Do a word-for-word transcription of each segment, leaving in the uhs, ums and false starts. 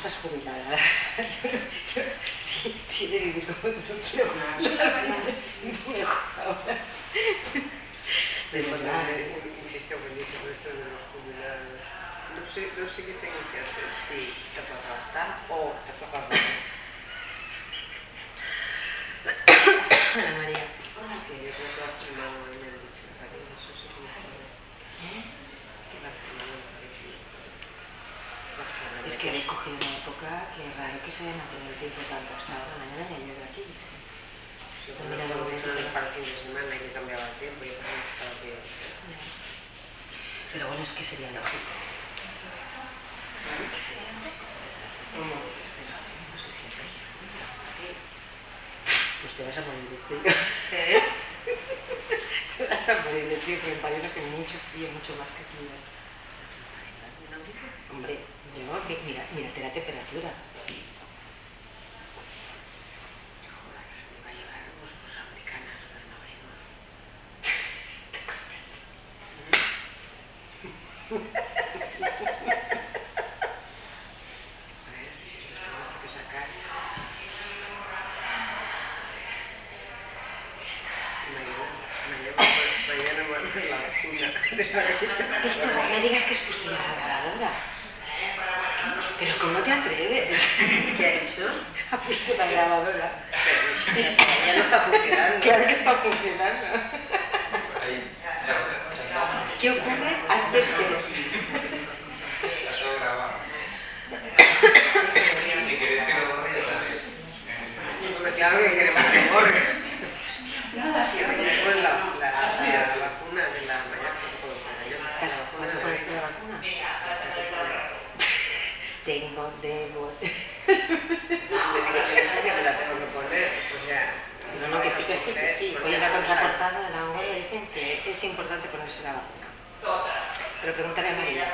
estás jubilada. Yo, yo, si, si he de vivir como tú, no quiero jubilarme. Mejor ahora. Insisto buenísimo esto de los jubilados. No sé, no sé qué tengo que hacer, si te toca adoptar o te toca adoptar. Ana María. Sí, yo creo que la firma me ha dicho, cariño, eso sí que me jode. Que la firma no me parece. Es que habéis cogido una época que es raro que se haya mantenido el tiempo tanto hasta ahora. Mañana ya llueve aquí. Sí, bueno, no es para el fin de semana y que cambiaba el tiempo y para estaba bien. Pero bueno, es que sería lógico. Que sería lógico. ¿Cómo? No sé si es lógico. Pues te vas a morir de frío. ¿Eh? Te vas a morir de frío, porque en París hace mucho frío, mucho más que aquí. Hombre, yo, mira, mírate la temperatura. Joder, me va a llevar vosotros americanas, pero no abrimos. A ver, si los tengo que sacar. Mañana me voy a la vacuna. No me digas que has puesto ya la grabadora. Pero ¿cómo te atreves? ¿Qué ha hecho? Ha puesto la grabadora. Pero ya no está funcionando. Claro que está funcionando. ¿Qué ocurre antes que...? Claro que queremos que borre. Yo me llevo la, la, la vacuna de la mañana. ¿Vas a ponerte la vacuna? Tengo, debo... Me digo que me la tengo que poner. O sea, no, no, que sí, que sí, que sí. Hoy en la contraportada de la O N G dicen que es importante ponerse la vacuna. Pero pregúntale a María.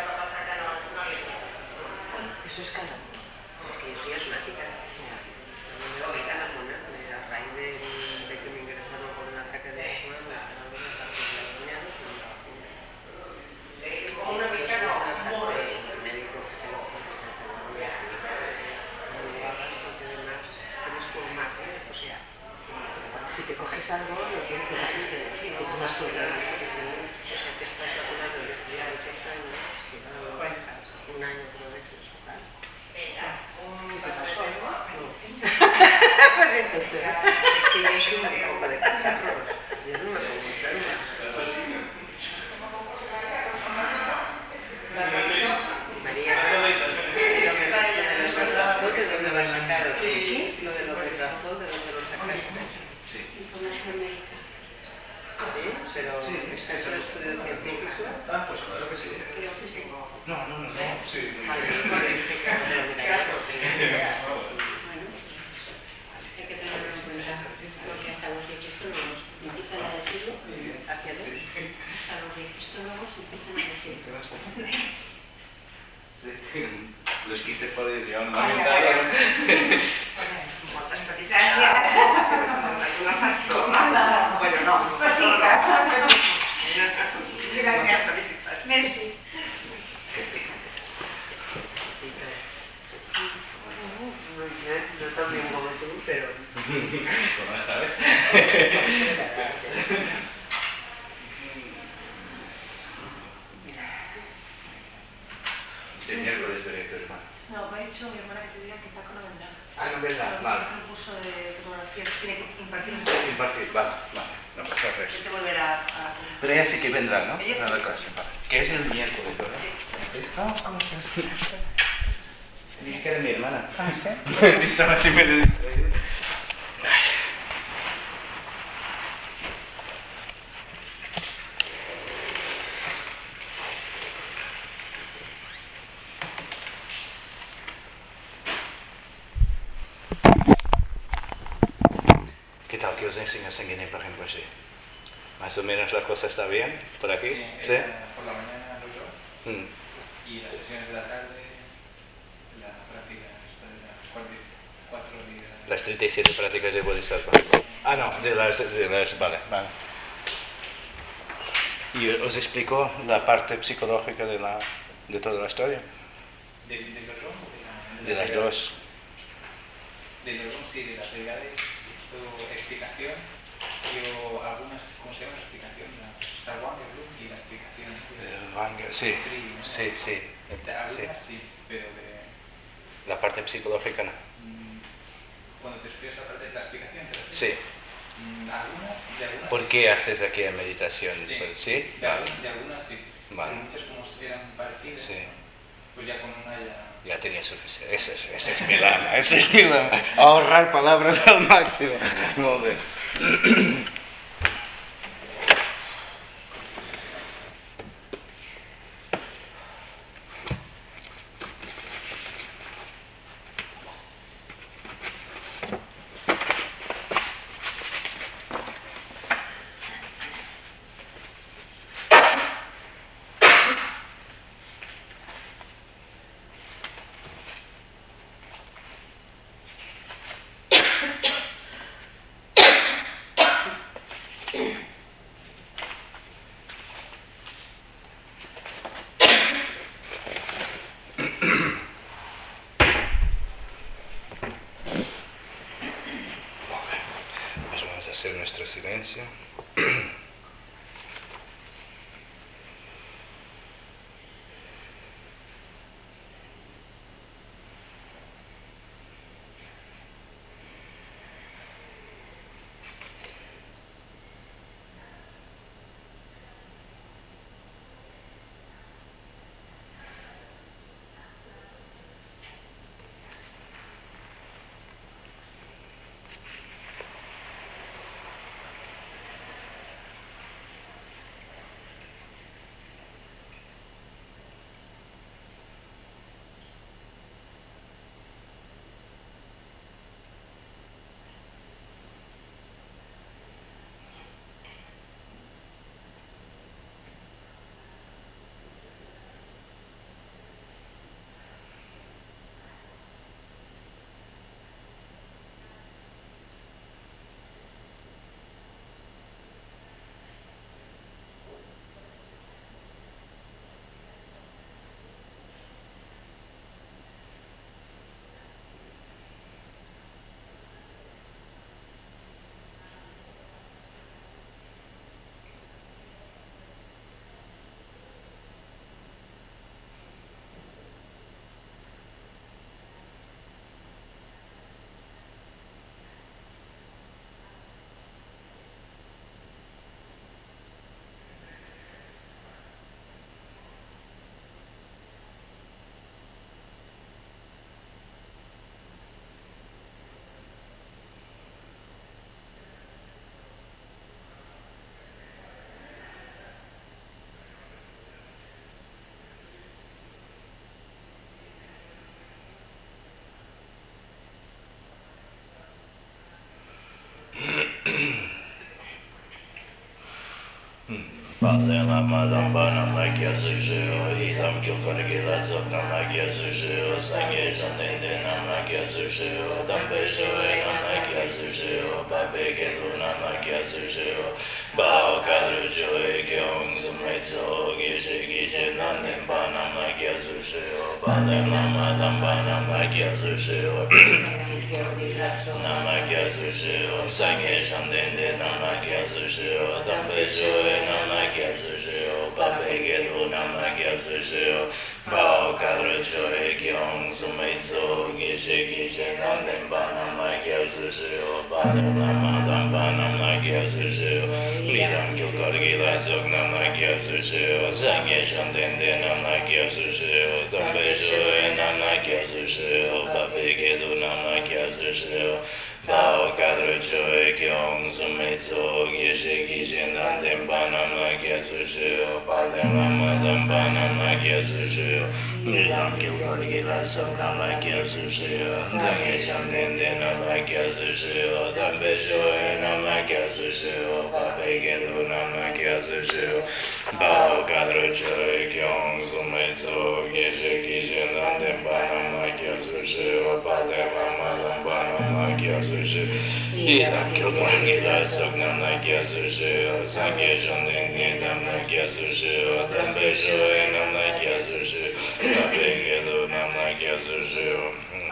Eso es cada uno. Porque yo soy asmática. Me obligan a ponerme a raíz de, de que me ingresaron con un ataque de asma, me dejaron de las mañanas y me vacuné. Una vez el médico que tengo que estar trabajando en no lo hagas porque además tienes como margen, o sea, si te coges algo, lo que pasa es que tienes más problemas. O sea, que estás vacunando desde ya muchos años, si no lo dejas, un año que lo dejes tocar. ¿Qué pasó, no? Pues entonces... Es que yo soy una copa de catarros. Yo no me puedo enferma. María, lo del omeprazol, ¿de dónde lo has sacado? ¿Qué? Lo del omeprazol, ¿de dónde lo sacaste? Sí. Información médica. ¿Sí? Pero ¿está en el estudio científico? Ah, pues claro que sí. Creo que sí. No, no, no, no. Sí. Vale, parece que no lo mira, porque no idea. Hay que tenerlo en cuenta, porque hasta los digestólogos empiezan a decirlo. ¿Hacia dónde? Hasta los digestólogos empiezan a decirlo. Los quince poderes llevan una Vaya, mentada. vaya. Muchas felicidades. Bueno, no. Pues sí, Gracias, felicidades. Merci. Yo también como tú, pero... ¿Cómo la sabes? Sí, miércoles veré a tu hermana. No, me ha dicho mi hermana que te diga que Paco no vendrá. Ah, no vendrá, vale. Un curso de fotografía que tiene que impartir un Impartir, vale, vale. No pasa nada. Hay que volver a... a... Pero ella sí que vendrá, ¿no? Ella sí. A la clase, vale. Que es el miércoles, ¿verdad? Sí. Ah, ¿cómo estás? Dije que era mi hermana. Ah, ¿sí? Sí, estaba así medio distraído. ¿Qué tal que os enseño en el página web? Más o menos la cosa está bien por aquí. Sí, ¿Sí? eh, por la mañana lo yo Mm. y las sesiones de la tarde, la práctica esta de las cuatro, cuatro días. Las treinta y siete prácticas de Bodhisattva. Ah, no, de las, de las... Vale, vale. ¿Y os explico la parte psicológica de, la, de toda la historia? ¿De, de Lotro? De la, De las dos. De los dos, sí, de las deidades, esto, explicación, yo algunas, ¿cómo se llama la explicación? La, está Wagner y la explicación. El Wagner, sí, Tri, ¿no? sí, sí. De algunas sí. sí, pero de... La parte psicológica no. mm, Cuando te refieres a la parte de la explicación, ¿te refieres? Sí. Mm, Algunas, de algunas ¿Por sí. qué haces aquí en meditación? Sí, ¿Sí? de, Vale. algún- de algunas sí. Vale. Pero muchas como eran parecidas, Sí. pues ya con una ya... Ya tenía suficiente. Ese es, ese es mi lema, ese es mi lema. Ahorrar palabras al máximo. Molt bé. Pues vamos a hacer nuestro silencio. Padre Lama Dambana Magya Zushio, Idam Kyokar Sokna Magya Zushio, Sangye Shandende Namagya Zushio, Dambe Shoe Namagya Zushio, Babe Geduna Magya Zushio, Bao Kadru Choe Kyong Sumecho, Gishe Gishe Nanden Bana Magya Zushio, Padre Lama Dambana Magya Zushio, Namagya Zushio, Sangye Shandende Namagya Zushio, Dambe Shoe Namagya Zushio, Babe Geduna Magya Zushio, Bao Kadru Choe Kyong Sumecho, Gishe Gishe Nanden Bana Magya Zushio, Padre Lama Dambana Magya Zushio, Lidam Kyokar Sokna Magya Zushio, Sangye Shandende Namagya Zushio, Dambe Shoe Namagya Zushio, Babe Geduna Magya Zushio, Bao Kadru Choe Kyong Sumecho, Gishe Gishe Nanden Bana Magya Zushio, Padre Lama Dambana Magya Zushio, Lidam Kyokar Sokna Magya Zushio, Sangye Shandende Namagya Zushio, Dambe Shoe Namagya Zushio, Babe Geduna Magya Zushio, Bao Kadru Choe Kyong Sumecho, Gishe Gishe Nanden Bana Magya Zushio, Padre Lama Dambana Magya Zushio, Lidam Kyokar Sokna Magya Zushio, Sangye Shandende Namagya Zushio, Dambe Shoe Namagya Zushio, Babe Geduna Magya Zushio,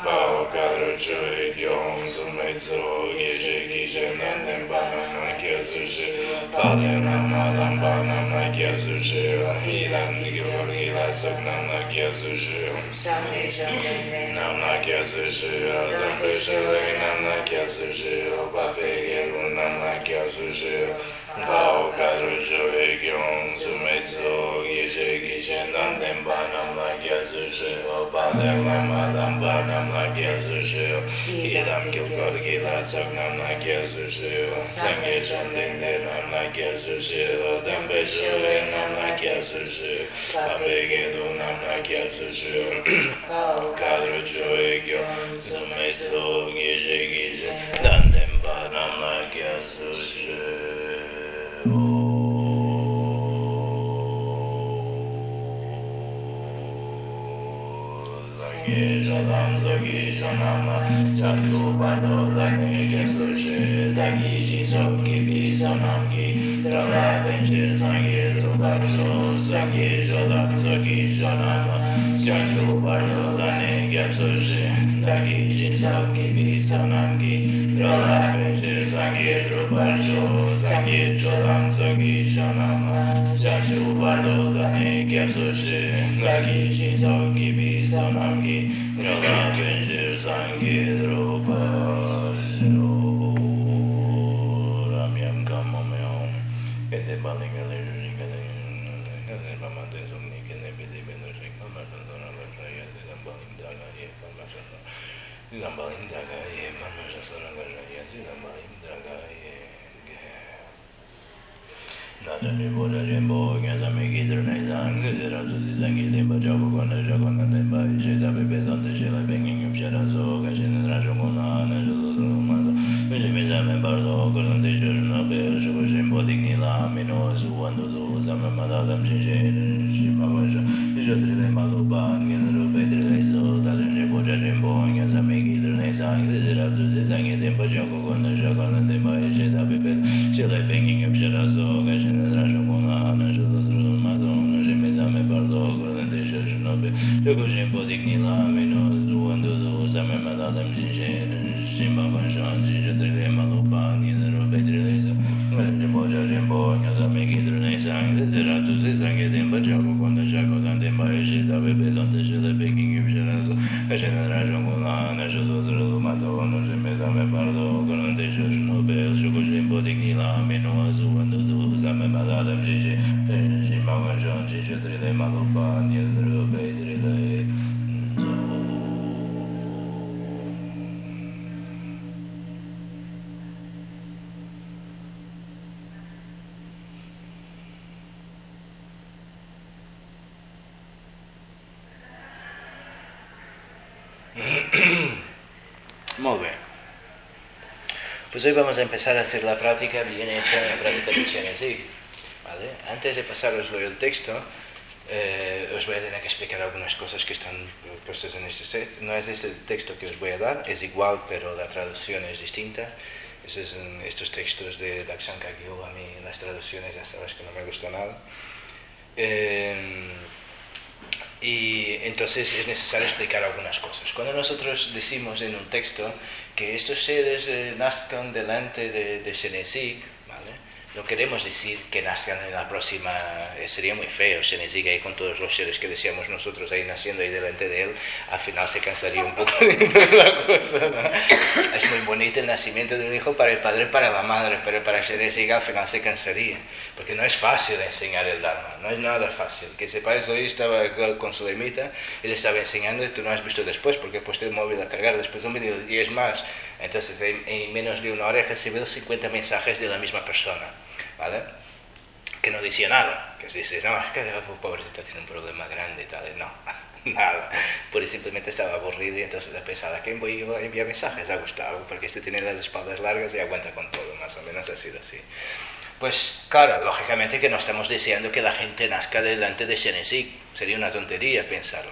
Bao Kadra Choy Gyong Sumei Tso Geshe Gishe Nanden Banam Na Kyasu Shi Pale Nama Lamba Nam Na Kyasu Shi Hilam Digor Gila Sok Nam Na Kyasu Shi Nam Na Kyasu Shi Dampe Shele Nam Na Kyasu Shi Pape Gelu Nam Na Kyasu Shi Bao Kadra Choy Gyong Sumei Tso Geshe Gishe Nanden Banam Na Kyasu Shi Pale Nama Lamba Nam Na Kyasu Shi Hilam Digor Gila Sok Nam Na Kyasu Shi Sangye Chandin De Nam Na Kyasu Shi Dampe Shele Nam Na Kyasu Shi Pape Gelu Nam Na Kyasu Shi Kadra Choy Gyong Sumei Tso Geshe Gishe Nanden Banam Na Kyasu Shi Jodam Zogi Sonama Chatu Bado Lani Kepsu Shi Dagi Shiso Kibi Sonamki Dala Benshi Sangi Rubaksho Sangi Jodam Zogi Sonama Chatu Bado Lani Kepsu Shi Dagi Shiso Kibi Sonamki Dala Benshi Sangi Rubaksho Sangi Jodam Zogi Sonama Chatu Bado Lani Kepsu Shi Dagi Shiso Kibi Sonamki Yoga Kenshi Sangi Rupa Ramyam Kamomyam Kende Baling Electric Kende Bamante Sumni Kende Bidi Benushik Mamasana Raya Zambalim Daga Ye Pamasana Zambalim Daga Ye Pamasana Raya Zambalim Daga Ye Natani Boda Jembo Gazami Gider Nezang Zera Zuzi Zangi Demba Jabu Kona Jakona Demba Sheda Bebe Dante Shela Benging Sherazo Gashin Rajomona Najulumado Vijimizame Bardo Kolante Shurna Bel Shubashim Bodignila Mino Suwandu Zama Madam Shishin Shimawasha Jodrile Maluban Genero Pedrezo Tazin Boja Jembo Gazami Gider Nezang Zera Zuzi Zangi Demba Jabu Kona Jakona Demba Sheda Bebe Shela Benging Sherazo Gashin Rajomona Najulumado Jimizame Bardo Kolante Shurna Bel Shubashim Bodignila Mino Suwandu Zama Madam Shishin Shimawasha Jodrile Maluban Genero Pedrezo Boja Jembo Gazami Gider Nezang Zera Zuzi Zangi Demba Jabu Kona Jakona Demba Sheda Bebe Dante Shela Benging Sherazo Gashin Rajomona Najulumado Jimizame Bardo Kolante Shurna Bel Shubashim Bodignila Mino Suwandu Zama Madam Shishin Shimawasha Jodrile Maluban Genero Pedrezo Muy bien. Pues hoy vamos a empezar a hacer la práctica bien hecha, la práctica de Chenezig, ¿vale? Antes de pasaroslo el texto, eh, os voy a tener que explicar algunas cosas que están puestas en este set. No es este texto que os voy a dar, es igual, pero la traducción es distinta. Esos son estos textos de Lakshman Kagyu, a mí las traducciones ya sabes que no me gustan nada. Eh, Y entonces es necesario explicar algunas cosas. Cuando nosotros decimos en un texto que estos seres eh, nazcan delante de, de Chenezig, ¿vale? No queremos decir que nazcan en la próxima, eh, sería muy feo, Chenezig ahí con todos los seres que decíamos nosotros ahí naciendo ahí delante de él, al final se cansaría un poco de la cosa, ¿no? Es muy bonito el nacimiento de un hijo para el padre y para la madre, pero para Chenezig al final se cansaría, porque no es fácil enseñar el Dharma, no es nada fácil. Que sepáis, hoy estaba con su lemita, él estaba enseñando y tú no has visto después, porque he puesto el móvil a cargar, después de un vídeo de diez más, entonces en, en menos de una hora he recibido cincuenta mensajes de la misma persona, ¿vale? Que no decía nada, que dices, no, es que pobrecita tiene un problema grande y tal, no, nada, pues simplemente estaba aburrido y entonces he pensado, ¿a quién voy a enviar mensajes? A Gustavo, porque este tiene las espaldas largas y aguanta con todo, más o menos ha sido así. Pues claro, lógicamente que no estamos deseando que la gente nazca delante de Chenezig, sería una tontería pensarlo,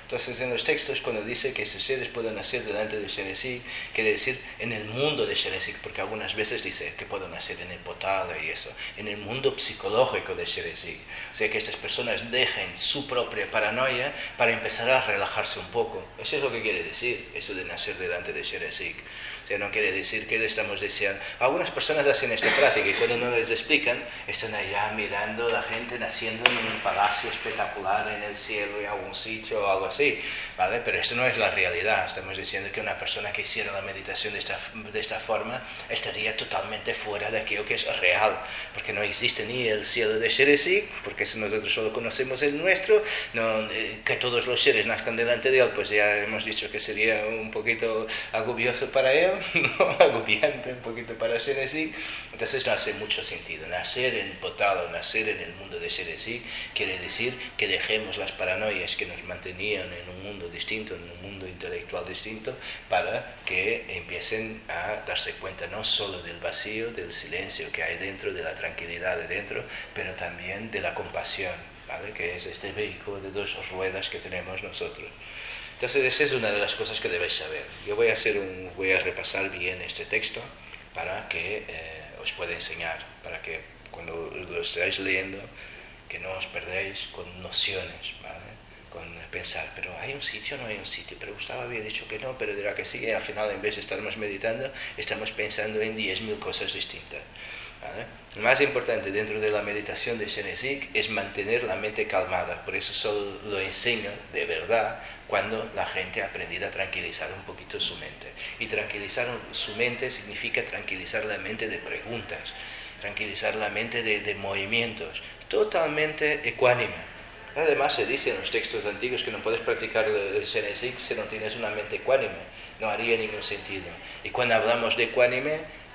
Entonces, en los textos, cuando dice que estos seres pueden nacer delante de Shenesi, quiere decir en el mundo de Shenesi, porque algunas veces dice que pueden nacer en el potala y eso, en el mundo psicológico de Shenesi. O sea, que estas personas dejen su propia paranoia para empezar a relajarse un poco. Eso es lo que quiere decir, eso de nacer delante de Shenesi. O sea, no quiere decir que le estamos deseando. Algunas personas hacen esta práctica y cuando no les explican, están allá mirando a la gente naciendo en un palacio espectacular en el cielo y algún sitio o algo así, ¿vale? Pero esto no es la realidad. Estamos diciendo que una persona que hiciera la meditación de esta, de esta forma estaría totalmente fuera de aquello que es real, porque no existe ni el cielo de Shenesi, porque si nosotros solo conocemos el nuestro, no, eh, que todos los seres nazcan delante de él, pues ya hemos dicho que sería un poquito agobioso para él, ¿no? Agobiante un poquito para Shenesi. Entonces no hace mucho sentido. Nacer en Potala, nacer en el mundo de Shenesi, quiere decir que dejemos las paranoias que nos mantenían en un mundo distinto, en un mundo intelectual distinto, para que empiecen a darse cuenta no solo del vacío, del silencio que hay dentro, de la tranquilidad de dentro, pero también de la compasión, ¿vale? Que es este vehículo de dos ruedas que tenemos nosotros. Entonces, esa es una de las cosas que debéis saber. Yo voy a, hacer un, voy a repasar bien este texto para que eh, os pueda enseñar, para que cuando lo estéis leyendo, que no os perdéis con nociones, ¿vale? Con pensar, pero hay un sitio, no hay un sitio, pero Gustavo había dicho que no, pero dirá que sí, y al final en vez de estarmos meditando, estamos pensando en diez mil cosas distintas. ¿Vale? Lo más importante dentro de la meditación de Shenesi es mantener la mente calmada, por eso solo lo enseño de verdad cuando la gente ha aprendido a tranquilizar un poquito su mente. Y tranquilizar su mente significa tranquilizar la mente de preguntas, tranquilizar la mente de, de movimientos, totalmente ecuánime. Además se dice en los textos antiguos que no puedes practicar el Shenesi si no tienes una mente ecuánime, no haría ningún sentido. Y cuando hablamos de ecuánime,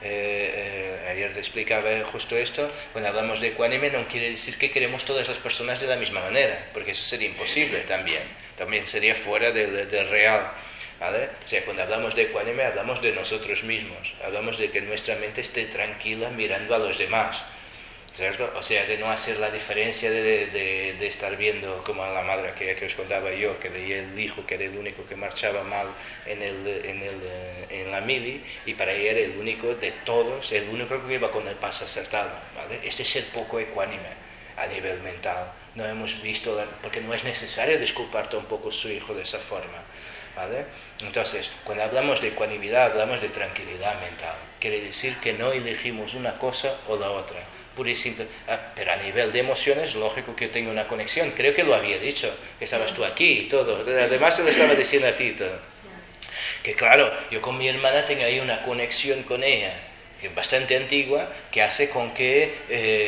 eh, eh, ayer te explicaba justo esto, cuando hablamos de ecuánime no quiere decir que queremos todas las personas de la misma manera, porque eso sería imposible también, también sería fuera del, del real. ¿Vale? O sea, cuando hablamos de ecuánime hablamos de nosotros mismos, hablamos de que nuestra mente esté tranquila mirando a los demás, ¿cierto? O sea, de no hacer la diferencia de, de, de estar viendo como a la madre que, que os contaba yo, que veía el hijo que era el único que marchaba mal en, el, en, el, en la mili, y para ella era el único de todos, el único que iba con el paso acertado, ¿vale? Este es ser poco ecuánime a nivel mental. No hemos visto, porque no es necesario disculpar tampoco a su hijo de esa forma, ¿vale? Entonces, cuando hablamos de ecuanimidad, hablamos de tranquilidad mental. Quiere decir que no elegimos una cosa o la otra. Pura y simple. Ah, pero a nivel de emociones, lógico que yo tengo una conexión. Creo que lo había dicho, que estabas tú aquí y todo. Además, se lo estaba diciendo a ti y todo. Que claro, yo con mi hermana tengo ahí una conexión con ella, que es bastante antigua, que hace con que eh,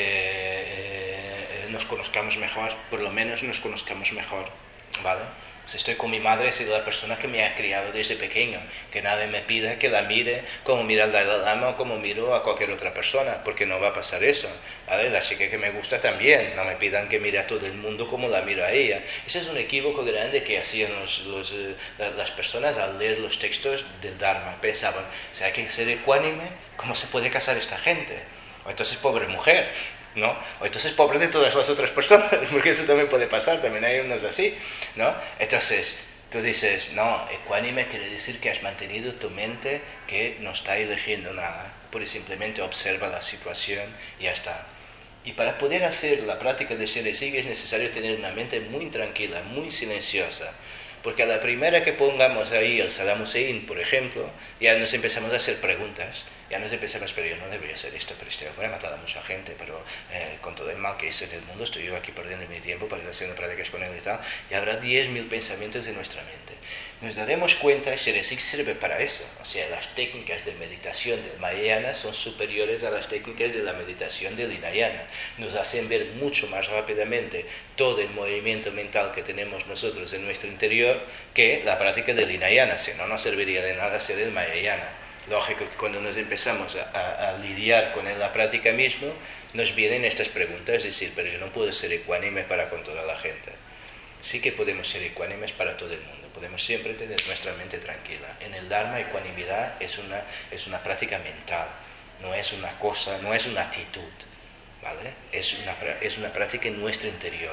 eh, nos conozcamos mejor, por lo menos nos conozcamos mejor, ¿vale? Si estoy con mi madre, he sido la persona que me ha criado desde pequeño, que nadie me pida que la mire como mira al Dalai Lama o como miro a cualquier otra persona, porque no va a pasar eso, ¿vale? La chica que me gusta también, no me pidan que mire a todo el mundo como la miro a ella. Ese es un equívoco grande que hacían los, los, eh, las personas al leer los textos del Dharma. Pensaban, o sea, hay que ser ecuánime, ¿cómo se puede casar esta gente? O entonces, pobre mujer, ¿no? O entonces pobre de todas las otras personas, porque eso también puede pasar, también hay unos así, ¿no? Entonces, tú dices, no, ecuánime quiere decir que has mantenido tu mente que no está eligiendo nada, pura y simplemente observa la situación y ya está. Y para poder hacer la práctica de Shenesi es necesario tener una mente muy tranquila, muy silenciosa, porque a la primera que pongamos ahí el Saddam Hussein, por ejemplo, ya nos empezamos a hacer preguntas. Ya nos empezamos, pero yo no debería hacer esto, pero este hombre ha matado a mucha gente, pero eh, con todo el mal que hizo en el mundo, estoy yo aquí perdiendo mi tiempo para ir haciendo prácticas con él y tal, y habrá diez mil pensamientos de nuestra mente. Nos daremos cuenta, Shenesi sirve para eso, o sea, las técnicas de meditación del Mahayana son superiores a las técnicas de la meditación del Hinayana. Nos hacen ver mucho más rápidamente todo el movimiento mental que tenemos nosotros en nuestro interior que la práctica del Hinayana, si no, no serviría de nada ser el Mahayana. Lógico que cuando nos empezamos a, a, a lidiar con la práctica mismo, nos vienen estas preguntas, es decir, pero yo no puedo ser ecuánime para con toda la gente. Sí que podemos ser ecuánimes para todo el mundo, podemos siempre tener nuestra mente tranquila. En el Dharma, ecuanimidad es una, es una práctica mental, no es una cosa, no es una actitud, ¿vale? Es una, es una práctica en nuestro interior.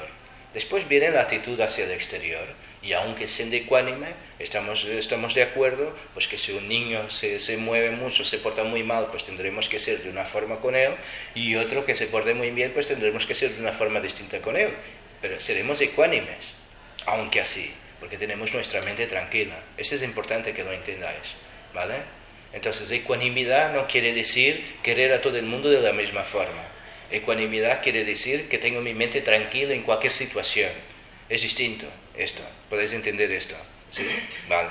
Después viene la actitud hacia el exterior. Y aunque siendo ecuánime, estamos, estamos de acuerdo, pues que si un niño se, se mueve mucho, se porta muy mal, pues tendremos que ser de una forma con él, y otro que se porte muy bien, pues tendremos que ser de una forma distinta con él. Pero seremos ecuánimes, aunque así, porque tenemos nuestra mente tranquila. Eso es importante que lo entendáis, ¿vale? Entonces, ecuanimidad no quiere decir querer a todo el mundo de la misma forma. Ecuanimidad quiere decir que tengo mi mente tranquila en cualquier situación. Es distinto esto. ¿Podéis entender esto? ¿Sí? Vale.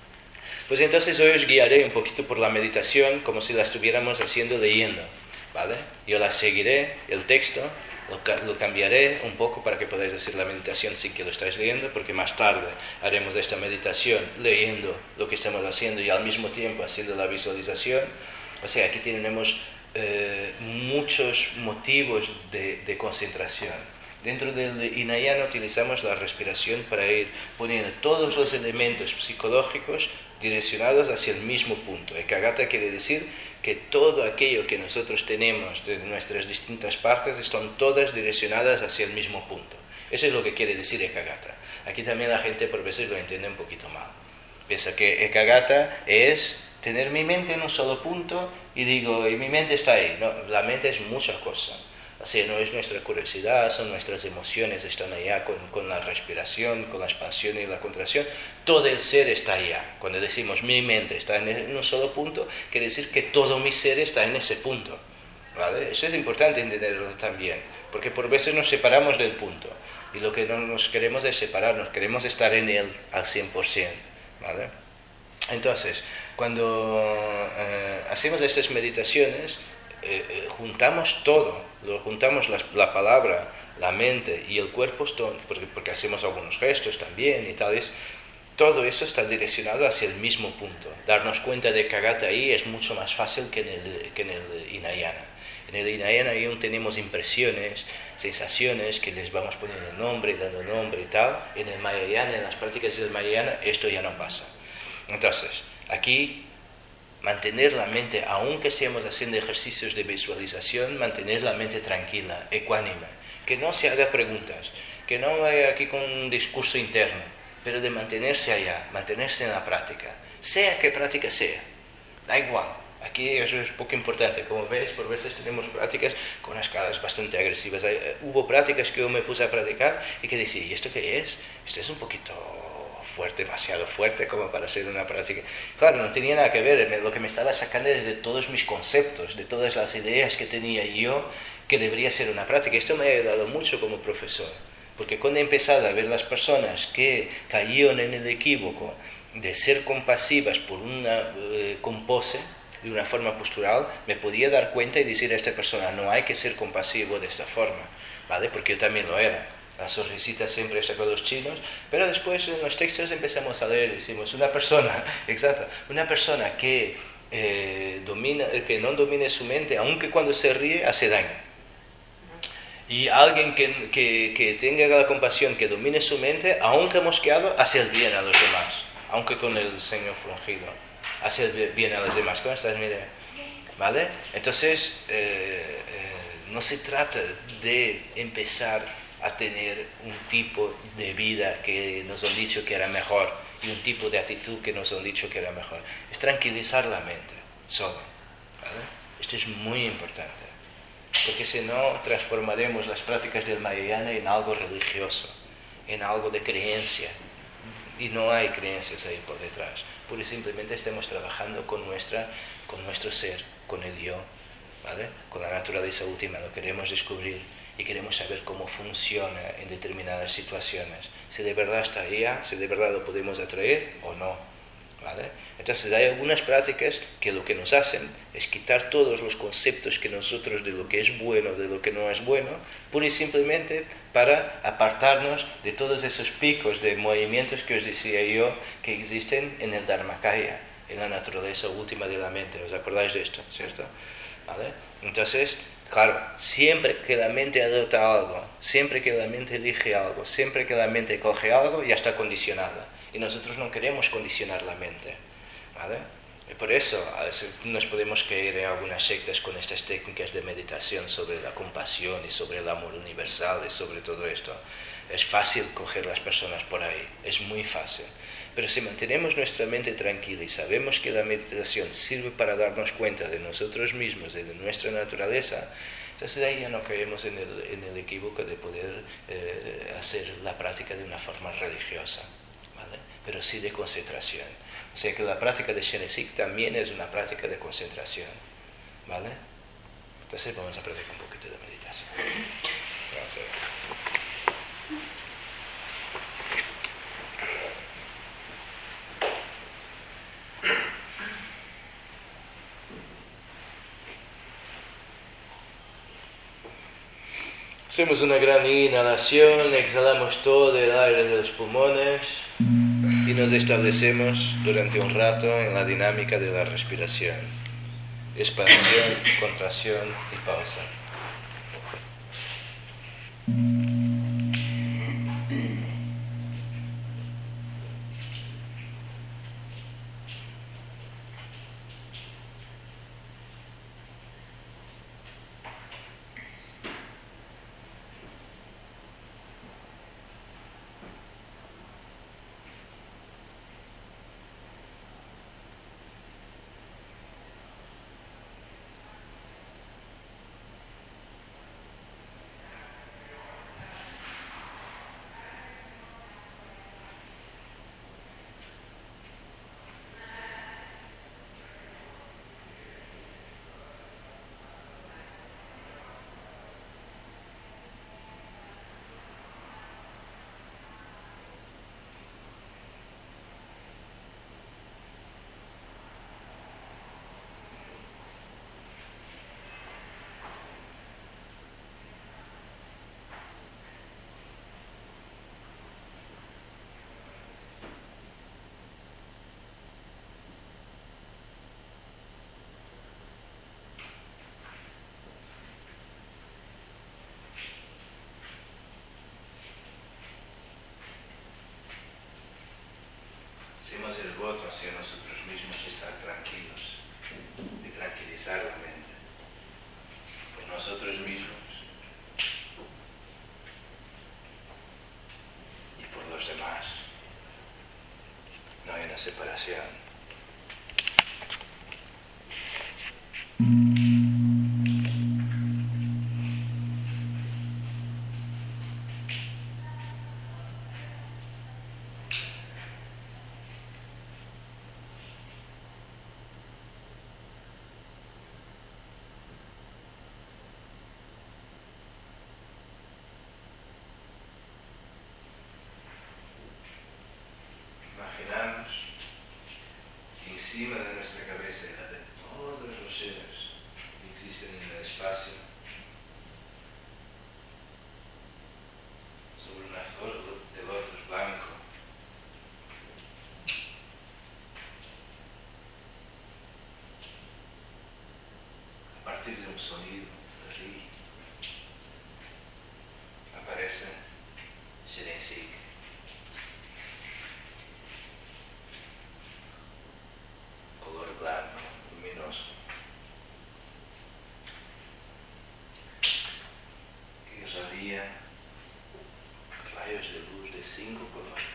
Pues entonces hoy os guiaré un poquito por la meditación como si la estuviéramos haciendo leyendo. ¿Vale? Yo la seguiré, el texto, lo, lo cambiaré un poco para que podáis hacer la meditación sin que lo estáis leyendo, porque más tarde haremos esta meditación leyendo lo que estamos haciendo y al mismo tiempo haciendo la visualización. O sea, aquí tenemos eh, muchos motivos de, de concentración. Dentro del Hinayana utilizamos la respiración para ir poniendo todos los elementos psicológicos direccionados hacia el mismo punto. Ekagata quiere decir que todo aquello que nosotros tenemos de nuestras distintas partes están todas direccionadas hacia el mismo punto. Eso es lo que quiere decir Ekagata. Aquí también la gente por veces lo entiende un poquito mal. Piensa que Ekagata es tener mi mente en un solo punto y digo, y mi mente está ahí. No, la mente es muchas cosas. O sea, no es nuestra curiosidad, son nuestras emociones, están allá con, con la respiración, con la expansión y la contracción. Todo el ser está allá. Cuando decimos mi mente está en, en un solo punto, quiere decir que todo mi ser está en ese punto. ¿Vale? Eso es importante entenderlo también, porque por veces nos separamos del punto. Y lo que no nos queremos es separarnos, queremos estar en él al cien por ciento. ¿Vale? Entonces, cuando eh, hacemos estas meditaciones, Eh, eh, juntamos todo, lo juntamos la, la palabra, la mente y el cuerpo, porque, porque hacemos algunos gestos también y tales, todo eso está direccionado hacia el mismo punto. Darnos cuenta de Ekagata ahí es mucho más fácil que en el, que en el Hinayana. En el Hinayana aún tenemos impresiones, sensaciones que les vamos poniendo nombre, dando nombre y tal. En el Mahayana, en las prácticas del Mahayana, esto ya no pasa. Entonces, aquí mantener la mente, aunque estemos haciendo ejercicios de visualización, mantener la mente tranquila, ecuánime, que no se haga preguntas, que no vaya aquí con un discurso interno, pero de mantenerse allá, mantenerse en la práctica, sea que práctica sea, da igual. Aquí eso es poco importante, como veis, por veces tenemos prácticas con unas caras bastante agresivas. Hubo prácticas que yo me puse a practicar y que decía, ¿y esto qué es? Esto es un poquito fuerte, demasiado fuerte como para hacer una práctica. Claro, no tenía nada que ver, lo que me estaba sacando era de todos mis conceptos, de todas las ideas que tenía yo que debería ser una práctica. Esto me ha ayudado mucho como profesor, porque cuando he empezado a ver las personas que cayeron en el equívoco de ser compasivas por una eh, compose, de una forma postural, me podía dar cuenta y decir a esta persona, no hay que ser compasivo de esta forma, ¿vale? Porque yo también lo era. La sonrisita siempre está con los chinos, pero después en los textos empezamos a leer, decimos, una persona, exacto, una persona que, eh, domina, que no domine su mente, aunque cuando se ríe, hace daño. Y alguien que, que, que tenga la compasión, que domine su mente, aunque mosqueado, hace el bien a los demás, aunque con el ceño fruncido, hace el bien a los demás. ¿Cómo estás, Mire? ¿Vale? Entonces, eh, eh, no se trata de empezar a tener un tipo de vida que nos han dicho que era mejor y un tipo de actitud que nos han dicho que era mejor. Es tranquilizar la mente, solo. ¿Vale? Esto es muy importante, porque si no transformaremos las prácticas del Mahayana en algo religioso, en algo de creencia, y no hay creencias ahí por detrás. Pura y simplemente estamos trabajando con, nuestra, con nuestro ser, con el yo, ¿vale? Con la naturaleza última, lo queremos descubrir. Y queremos saber cómo funciona en determinadas situaciones. Si de verdad está allá, si de verdad lo podemos atraer o no. ¿Vale? Entonces hay algunas prácticas que lo que nos hacen es quitar todos los conceptos que nosotros de lo que es bueno, de lo que no es bueno, pura y simplemente para apartarnos de todos esos picos de movimientos que os decía yo que existen en el Dharmakaya, en la naturaleza última de la mente. ¿Os acordáis de esto? ¿Cierto? ¿Vale? Entonces, claro, siempre que la mente adopta algo, siempre que la mente elige algo, siempre que la mente coge algo, ya está condicionada. Y nosotros no queremos condicionar la mente, ¿vale? Y por eso a veces nos podemos caer en algunas sectas con estas técnicas de meditación sobre la compasión y sobre el amor universal y sobre todo esto. Es fácil coger las personas por ahí, es muy fácil. Pero si mantenemos nuestra mente tranquila y sabemos que la meditación sirve para darnos cuenta de nosotros mismos y de nuestra naturaleza, entonces ahí ya no caemos en el, en el equívoco de poder eh, hacer la práctica de una forma religiosa, ¿vale? Pero sí de concentración. O sea que la práctica de Shenexik también es una práctica de concentración, ¿vale? Entonces vamos a practicar un poquito de meditación. Gracias. Hacemos una gran inhalación, exhalamos todo el aire de los pulmones y nos establecemos durante un rato en la dinámica de la respiración. Expansión, contracción y pausa. Hacemos el voto hacia nosotros mismos de estar tranquilos, de tranquilizar la mente, por nosotros mismos y por los demás. No hay una separación. Imaginamos que encima de nuestra cabeza y la de todos los seres que existen en el espacio, sobre una flor de lotus blanco, a partir de un sonido de ri, aparece Shenexik. Color blanco, luminoso, que irradia rayos de luz de cinco colores.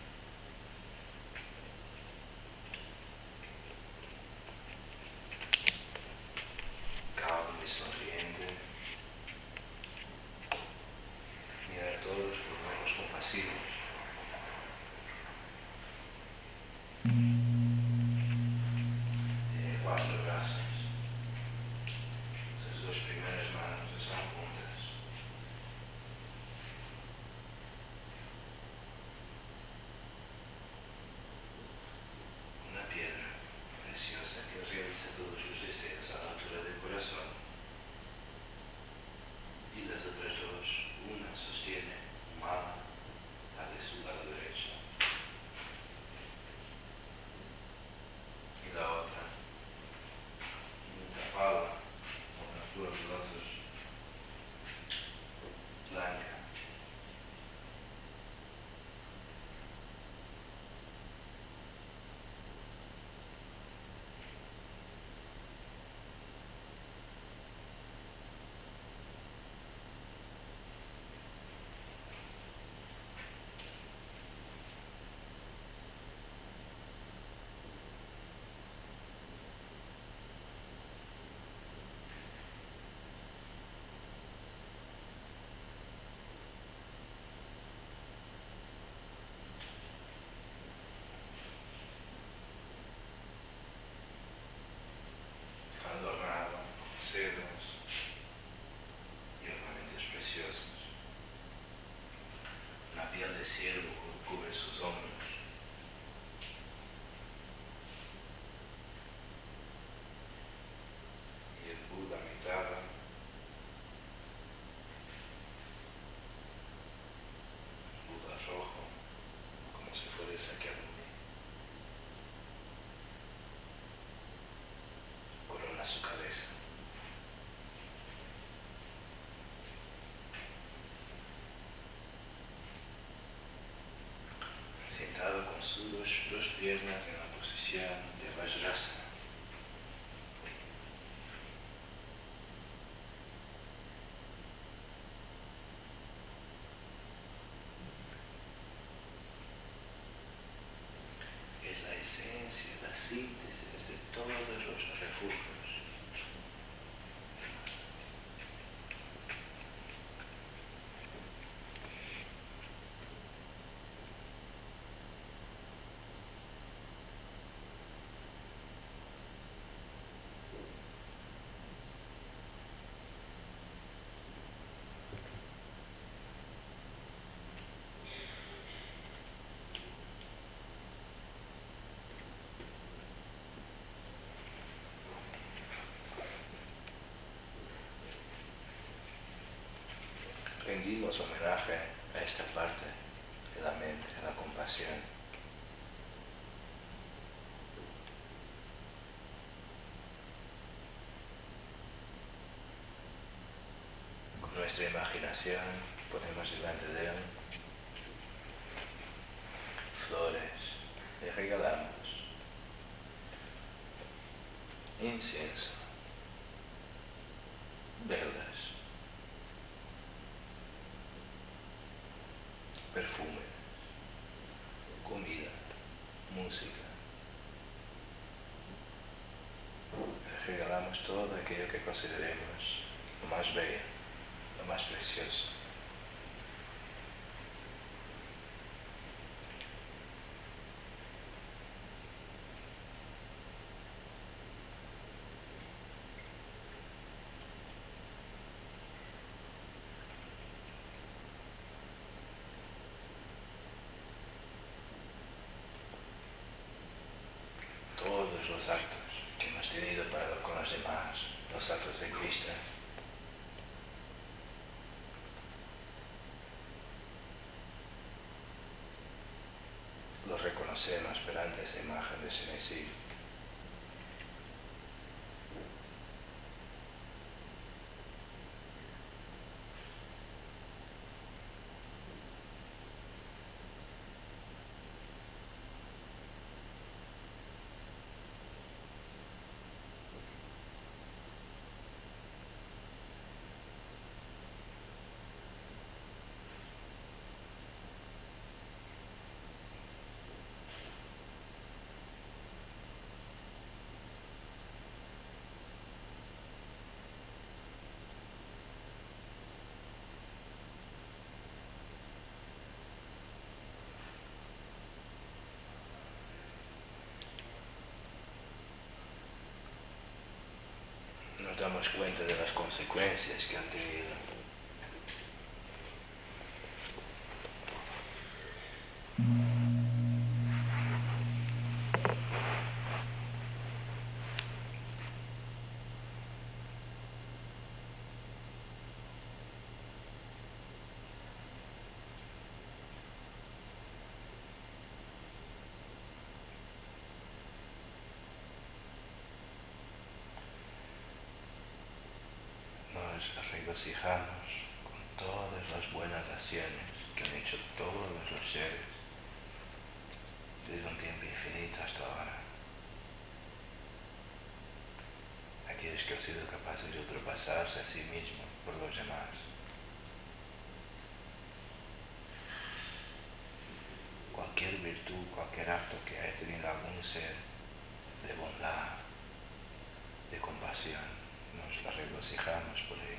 Calmo y sonriente, mira a todos con ojos compasivos. Cuatro brazos, sus dos primeras manos están juntas. Una piedra preciosa que realiza todos los deseos a la altura del corazón. Y las otras dos, una sostiene un mala a de su lado derecho. Y la otra pala, una flor de lotus blanca. meditación de Vajrasana. Es la esencia, la síntesis de todos los refugios. Rendimos homenaje a esta parte de la mente, a la compasión. Con nuestra imaginación ponemos delante de él flores, le regalamos incienso, velas, perfume, comida, música. Le regalamos todo aquello que consideremos lo más bello, lo más precioso. Todos los actos que hemos tenido para con los demás, los actos de Cristo, los reconocemos perante esa imagen de Shennessy. Nos damos cuenta de las consecuencias que han tenido. Nos regocijamos con todas las buenas acciones que han hecho todos los seres desde un tiempo infinito hasta ahora. Aquellos que han sido capaces de ultrapasarse a sí mismos por los demás. Cualquier virtud, cualquier acto que haya tenido algún ser de bondad, de compasión, nos la regocijamos por ello.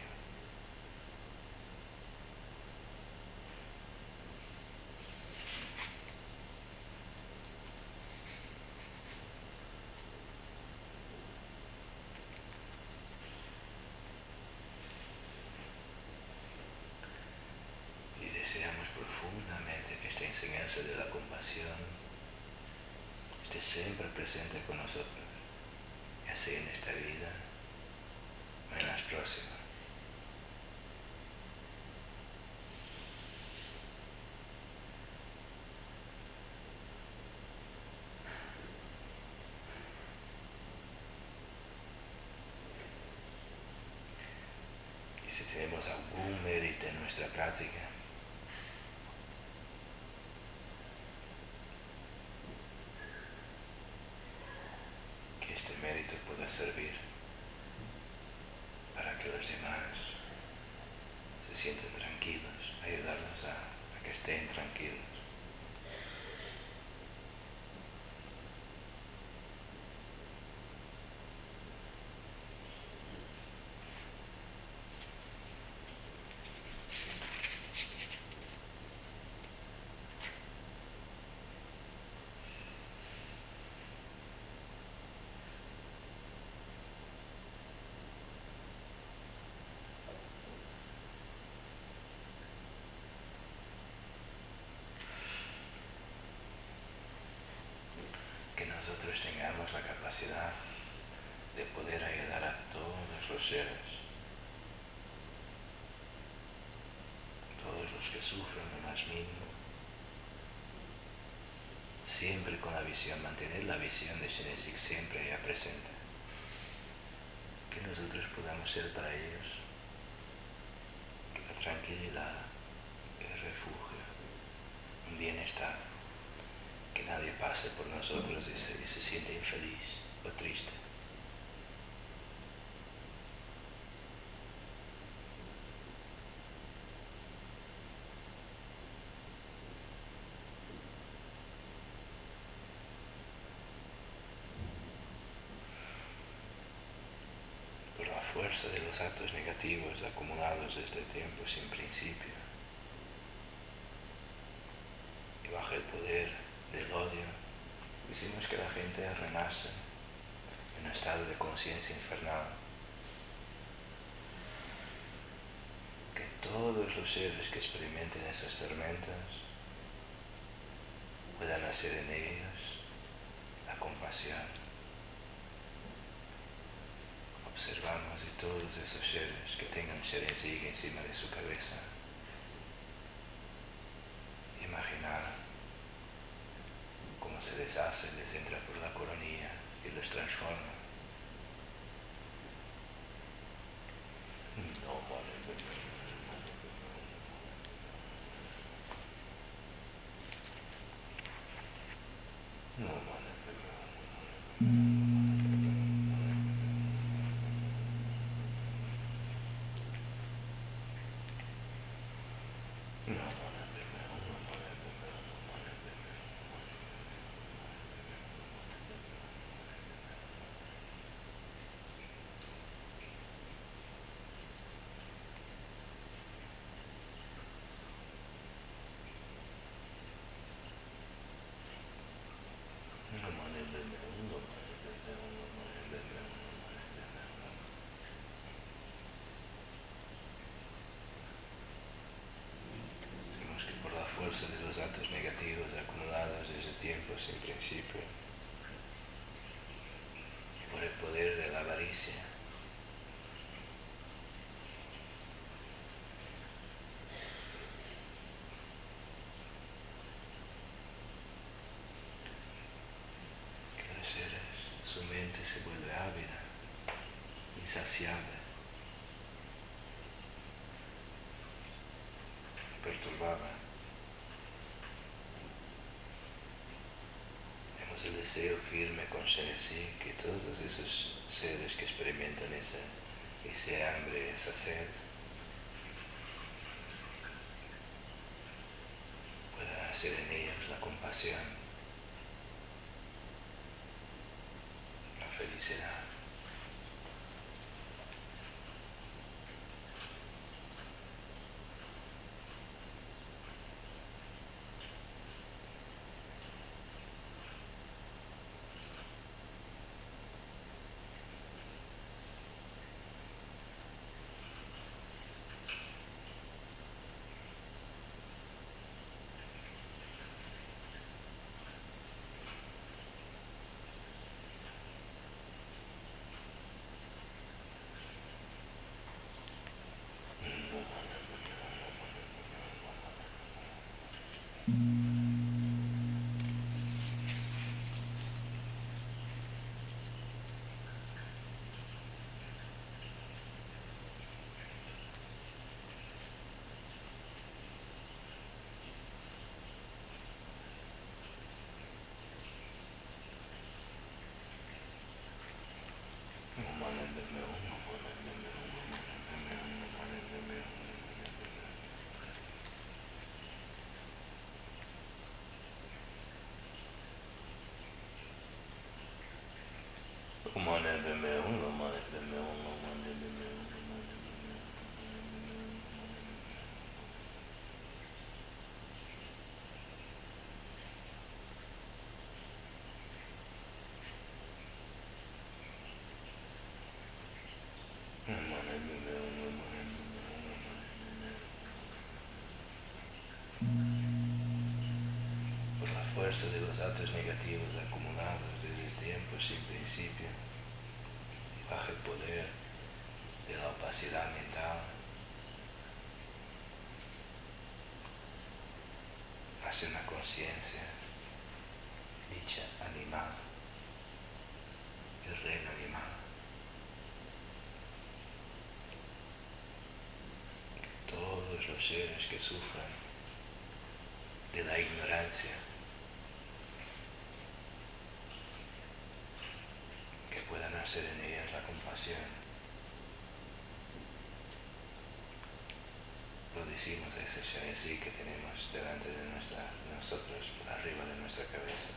Y deseamos profundamente que esta enseñanza de la compasión esté siempre presente con nosotros, ya sea en esta vida o en las próximas. Y si tenemos algún mérito en nuestra práctica, mérito pueda servir para que los demás se sientan tranquilos, ayudarlos a, a que estén tranquilos. Que nosotros tengamos la capacidad de poder ayudar a todos los seres, todos los que sufren lo más mínimo, siempre con la visión, mantener la visión de Shenexik siempre allá presente, que nosotros podamos ser para ellos la tranquilidad, el refugio, un bienestar, que nadie pase por nosotros y se, y se siente infeliz o triste. Por la fuerza de los actos negativos acumulados desde tiempos sin principio y bajo el poder del odio, decimos que la gente renace en un estado de conciencia infernal, que todos los seres que experimenten esas tormentas puedan hacer en ellos la compasión. Observamos de todos esos seres que tengan Shenexik encima de su cabeza, imaginar cómo se deshace, les entra por la coronilla y los transforma. No, no, no. Decimos que por la fuerza de los actos negativos acumulados desde tiempos sin principio y por el poder de la avaricia, que los seres, su mente se vuelve ávida, insaciable, perturbada. Tenemos el deseo firme con Shenexik que todos esos seres que experimentan esa, ese hambre, esa sed, puedan hacer en ellos la compasión, la felicidad. fuerza de los actos negativos acumulados desde el tiempo sin principio, y bajo el poder de la opacidad mental, hace una conciencia dicha animal, el reino animal. Todos los seres que sufran de la ignorancia, que puedan hacer en ellas la compasión. Lo decimos a ese Shenesi que tenemos delante de, nuestra, de nosotros, arriba de nuestra cabeza.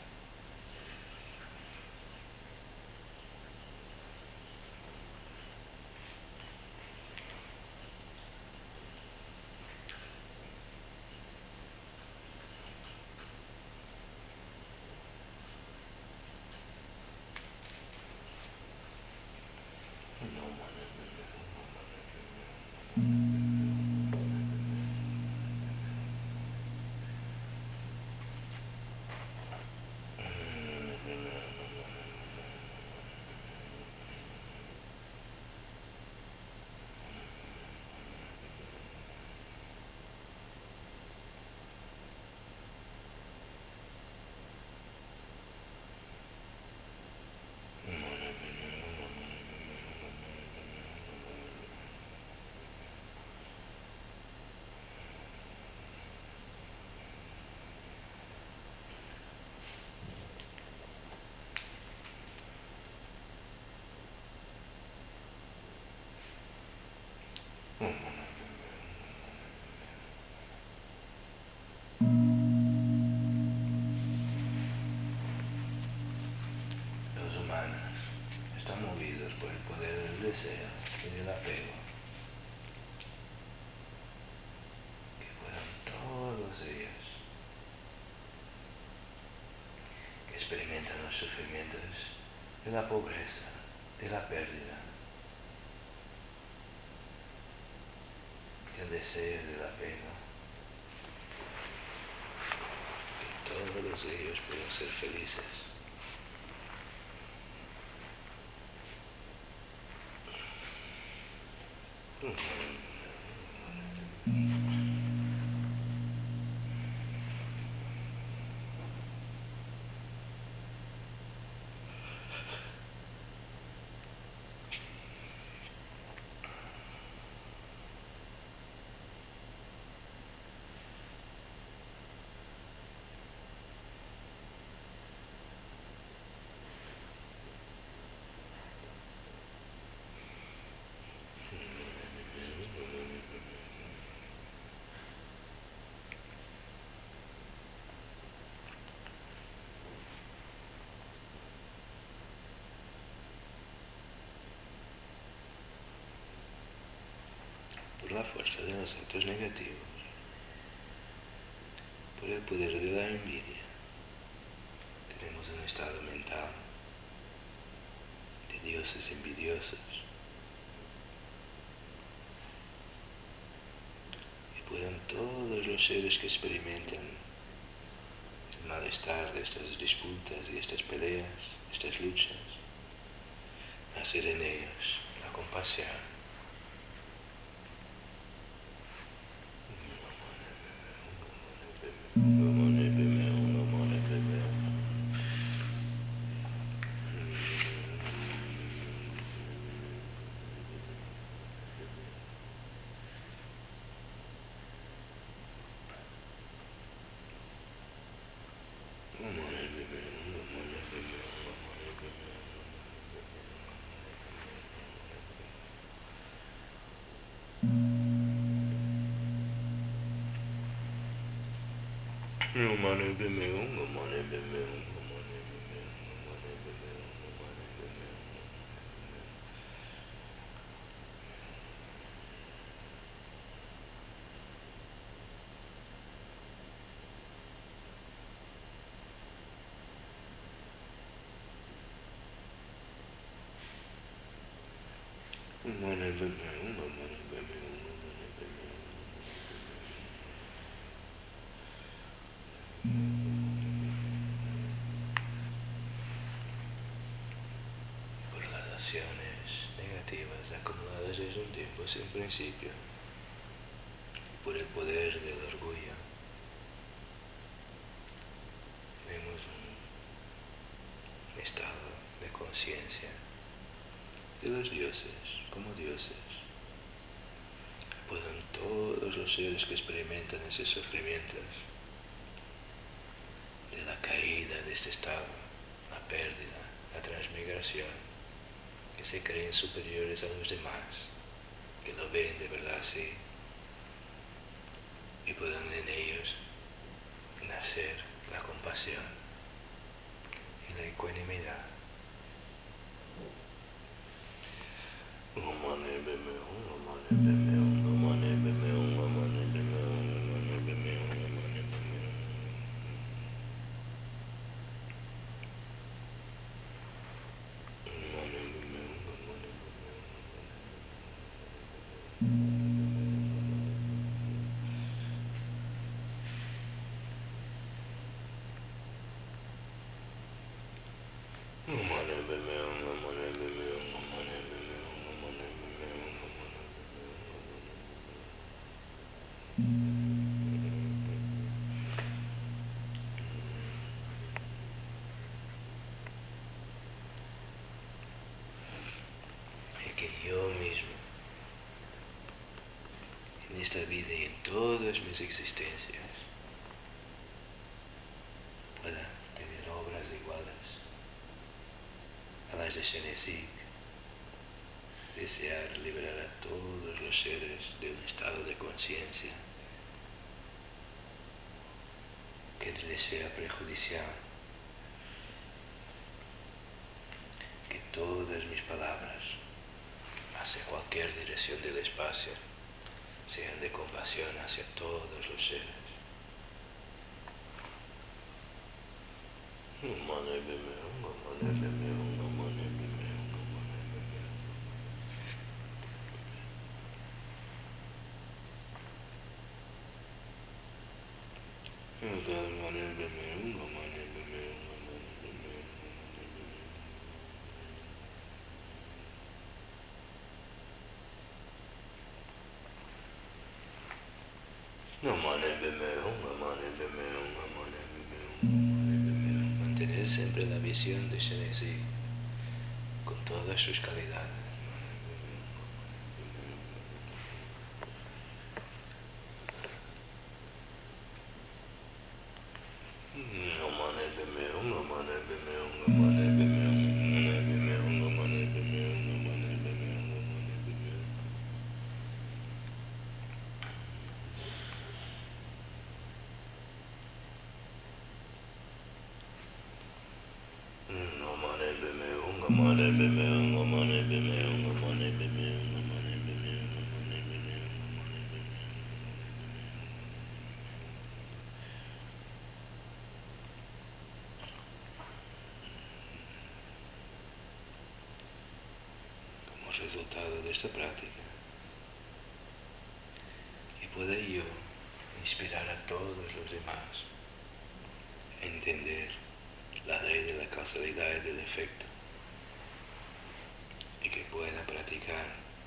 Los humanos están movidos por el poder del deseo y del apego, que fueron todos ellos que experimentan los sufrimientos de la pobreza, de la pérdida, del deseo y del apego, que todos ellos pueden ser felices. Por la fuerza de los actos negativos, por el poder de la envidia, tenemos un estado mental de dioses envidiosos, y puedan todos los seres que experimentan el malestar de estas disputas y estas peleas, estas luchas, hacer en ellos la compasión. emociones negativas acumuladas desde un tiempo sin principio, por el poder del orgullo. Tenemos un estado de conciencia de los dioses como dioses. Pueden todos los seres que experimentan esos sufrimientos de la caída de este estado, la pérdida, la transmigración, que se creen superiores a los demás, que lo ven de verdad así, y pueden en ellos nacer la compasión y la ecuanimidad. Que yo mismo, en esta vida y en todas mis existencias, pueda tener obras iguales a las de Shenezig, desear liberar a todos los seres de un estado de conciencia que les sea prejudicial, que todas mis palabras hacia cualquier dirección del espacio sean de compasión hacia todos los seres. Mantener siempre la visión de Shenezig con todas sus calidades. Como resultado de esta práctica, y pueda yo inspirar a todos los demás a entender la ley de la causalidad y del efecto, y que pueda practicar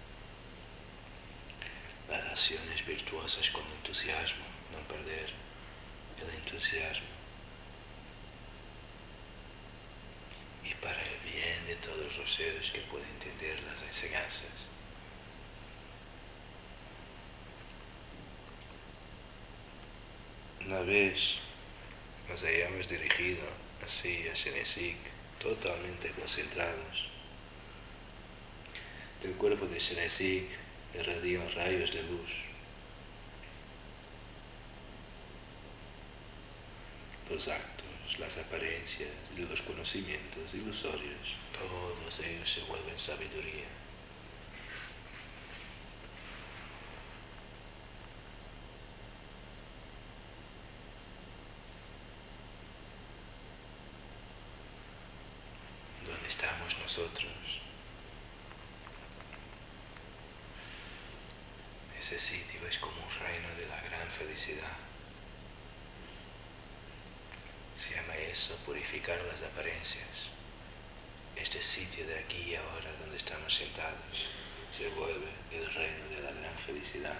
las acciones virtuosas con entusiasmo, no perder el entusiasmo, y para el bien de todos los seres que puedan entender las enseñanzas. Una vez nos hayamos dirigido así a Shenezig, totalmente concentrados, del cuerpo de Shenezig irradian rayos de luz. Los actos, las apariencias y los conocimientos ilusorios, todos ellos se vuelven sabiduría. ¿Dónde estamos nosotros? Ese sitio es como un reino de la gran felicidad. Se llama eso purificar las apariencias, este sitio de aquí y ahora donde estamos sentados se vuelve el reino de la gran felicidad.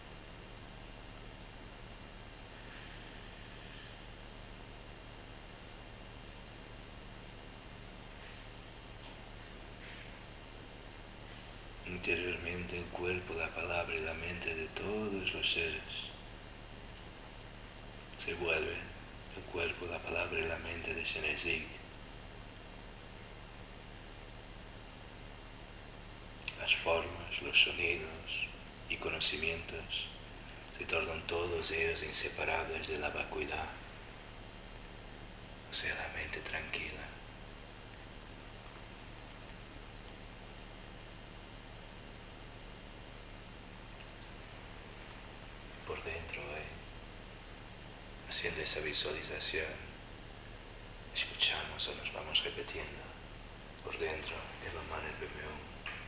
Interiormente el cuerpo, la palabra y la mente de todos los seres se vuelve el cuerpo, la palabra y la mente de Shenezig. Las formas, los sonidos y conocimientos se tornan todos ellos inseparables de la vacuidad, o sea, la mente tranquila. Por dentro, ¿eh? Haciendo esa visualización, escuchamos o nos vamos repitiendo por dentro el Oman el Bemeum.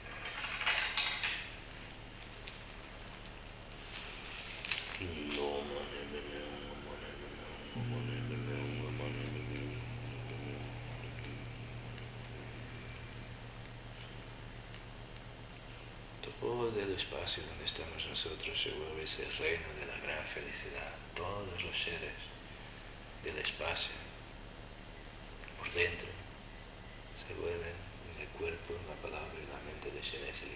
Todo el espacio donde estamos nosotros se vuelve ese reino de la gran felicidad. Todos los seres del espacio, por dentro, se vuelven el cuerpo, la palabra y la mente de Shenezig.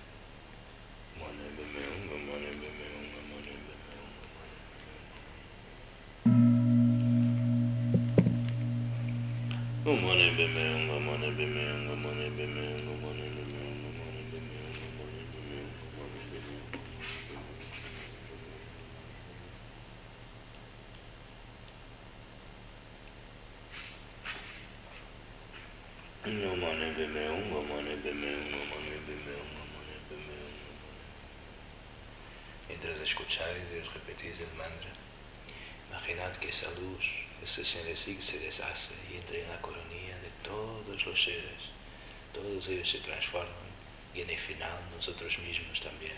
Mientras escucháis y os repetís el mantra, imaginad que esa luz, ese Shenezig se deshace y entra en la coronilla de todos los seres. Todos ellos se transforman y en el final nosotros mismos también.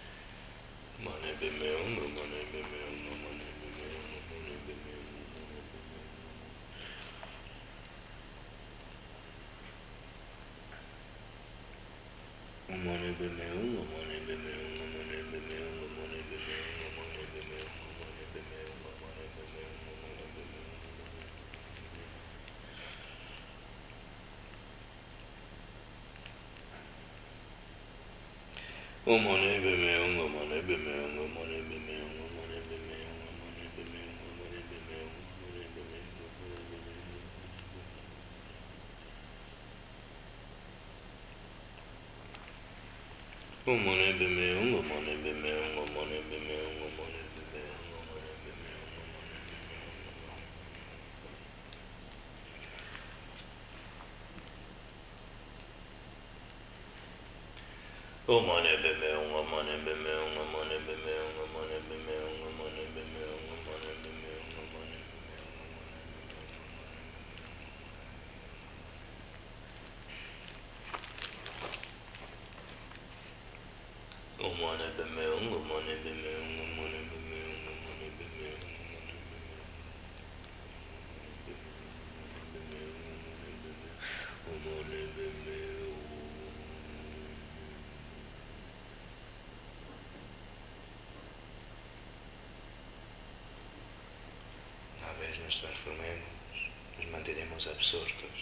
Una vez nos transformemos, nos mantenemos absortos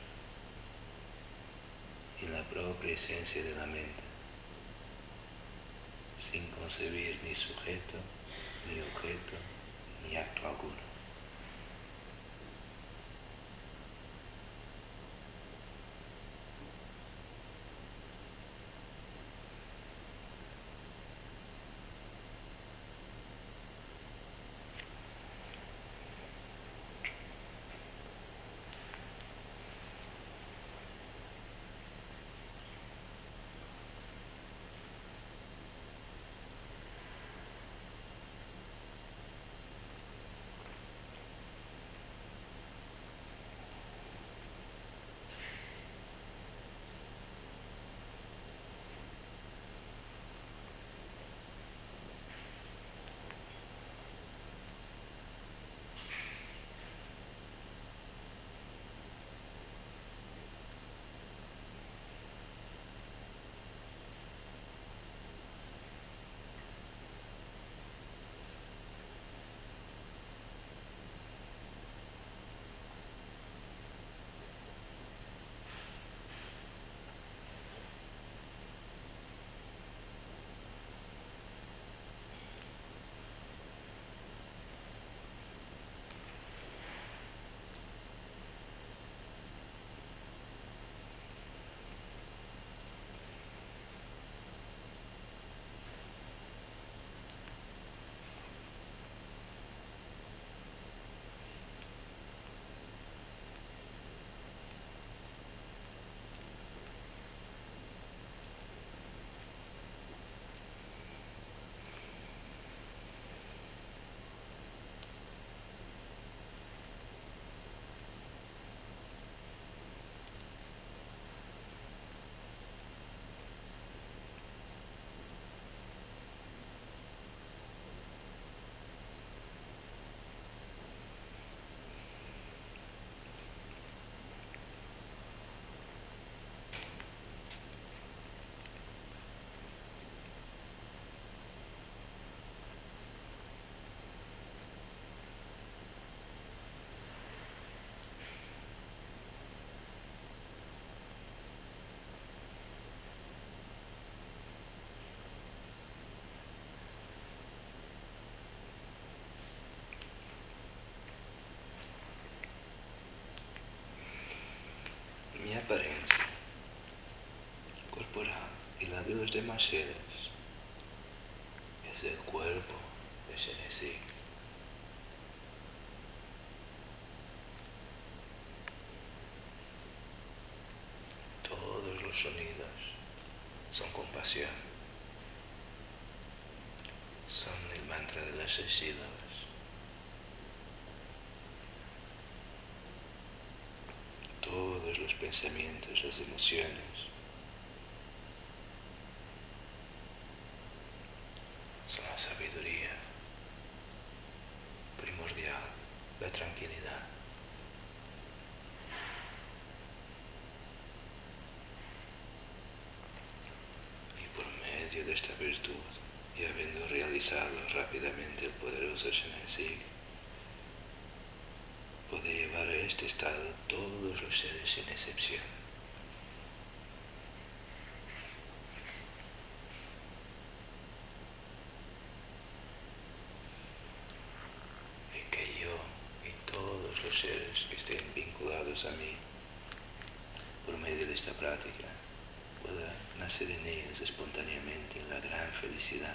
en la propia esencia de la mente, sin concebir ni sujeto, ni objeto, ni acto alguno. los demás seres. Es el cuerpo de Shenesi. Todos los sonidos son compasión. Son el mantra de las seis sílabas. Todos los pensamientos, las emociones son la sabiduría primordial, la tranquilidad. Y por medio de esta virtud, y habiendo realizado rápidamente el poderoso Shenesi, puede llevar a este estado todos los seres sin excepción. Y que yo y todos los seres que estén vinculados a mí, por medio de esta práctica, pueda nacer en ellos espontáneamente la gran felicidad.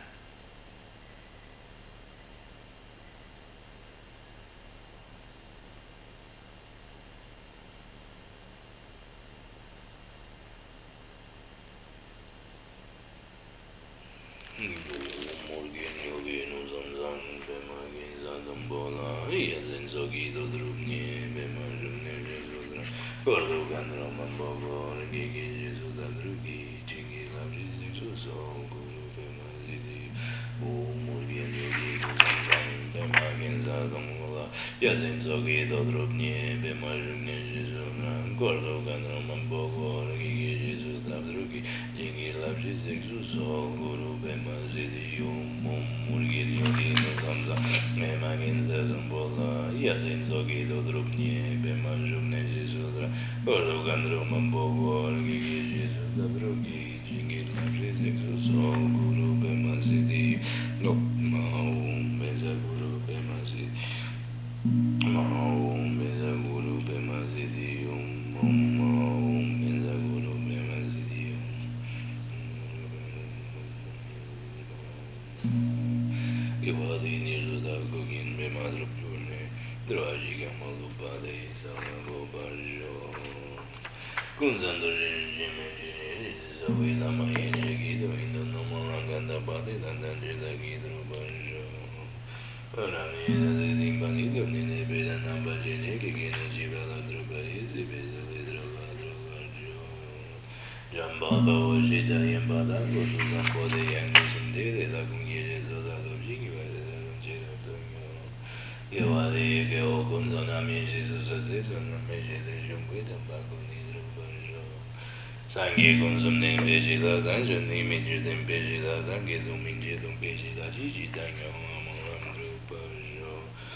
Sangye consum ne peji la dan jen ni mi ju den peji la dan ge du ming je dong peji la ji ji dan yo mo lam ru pa jo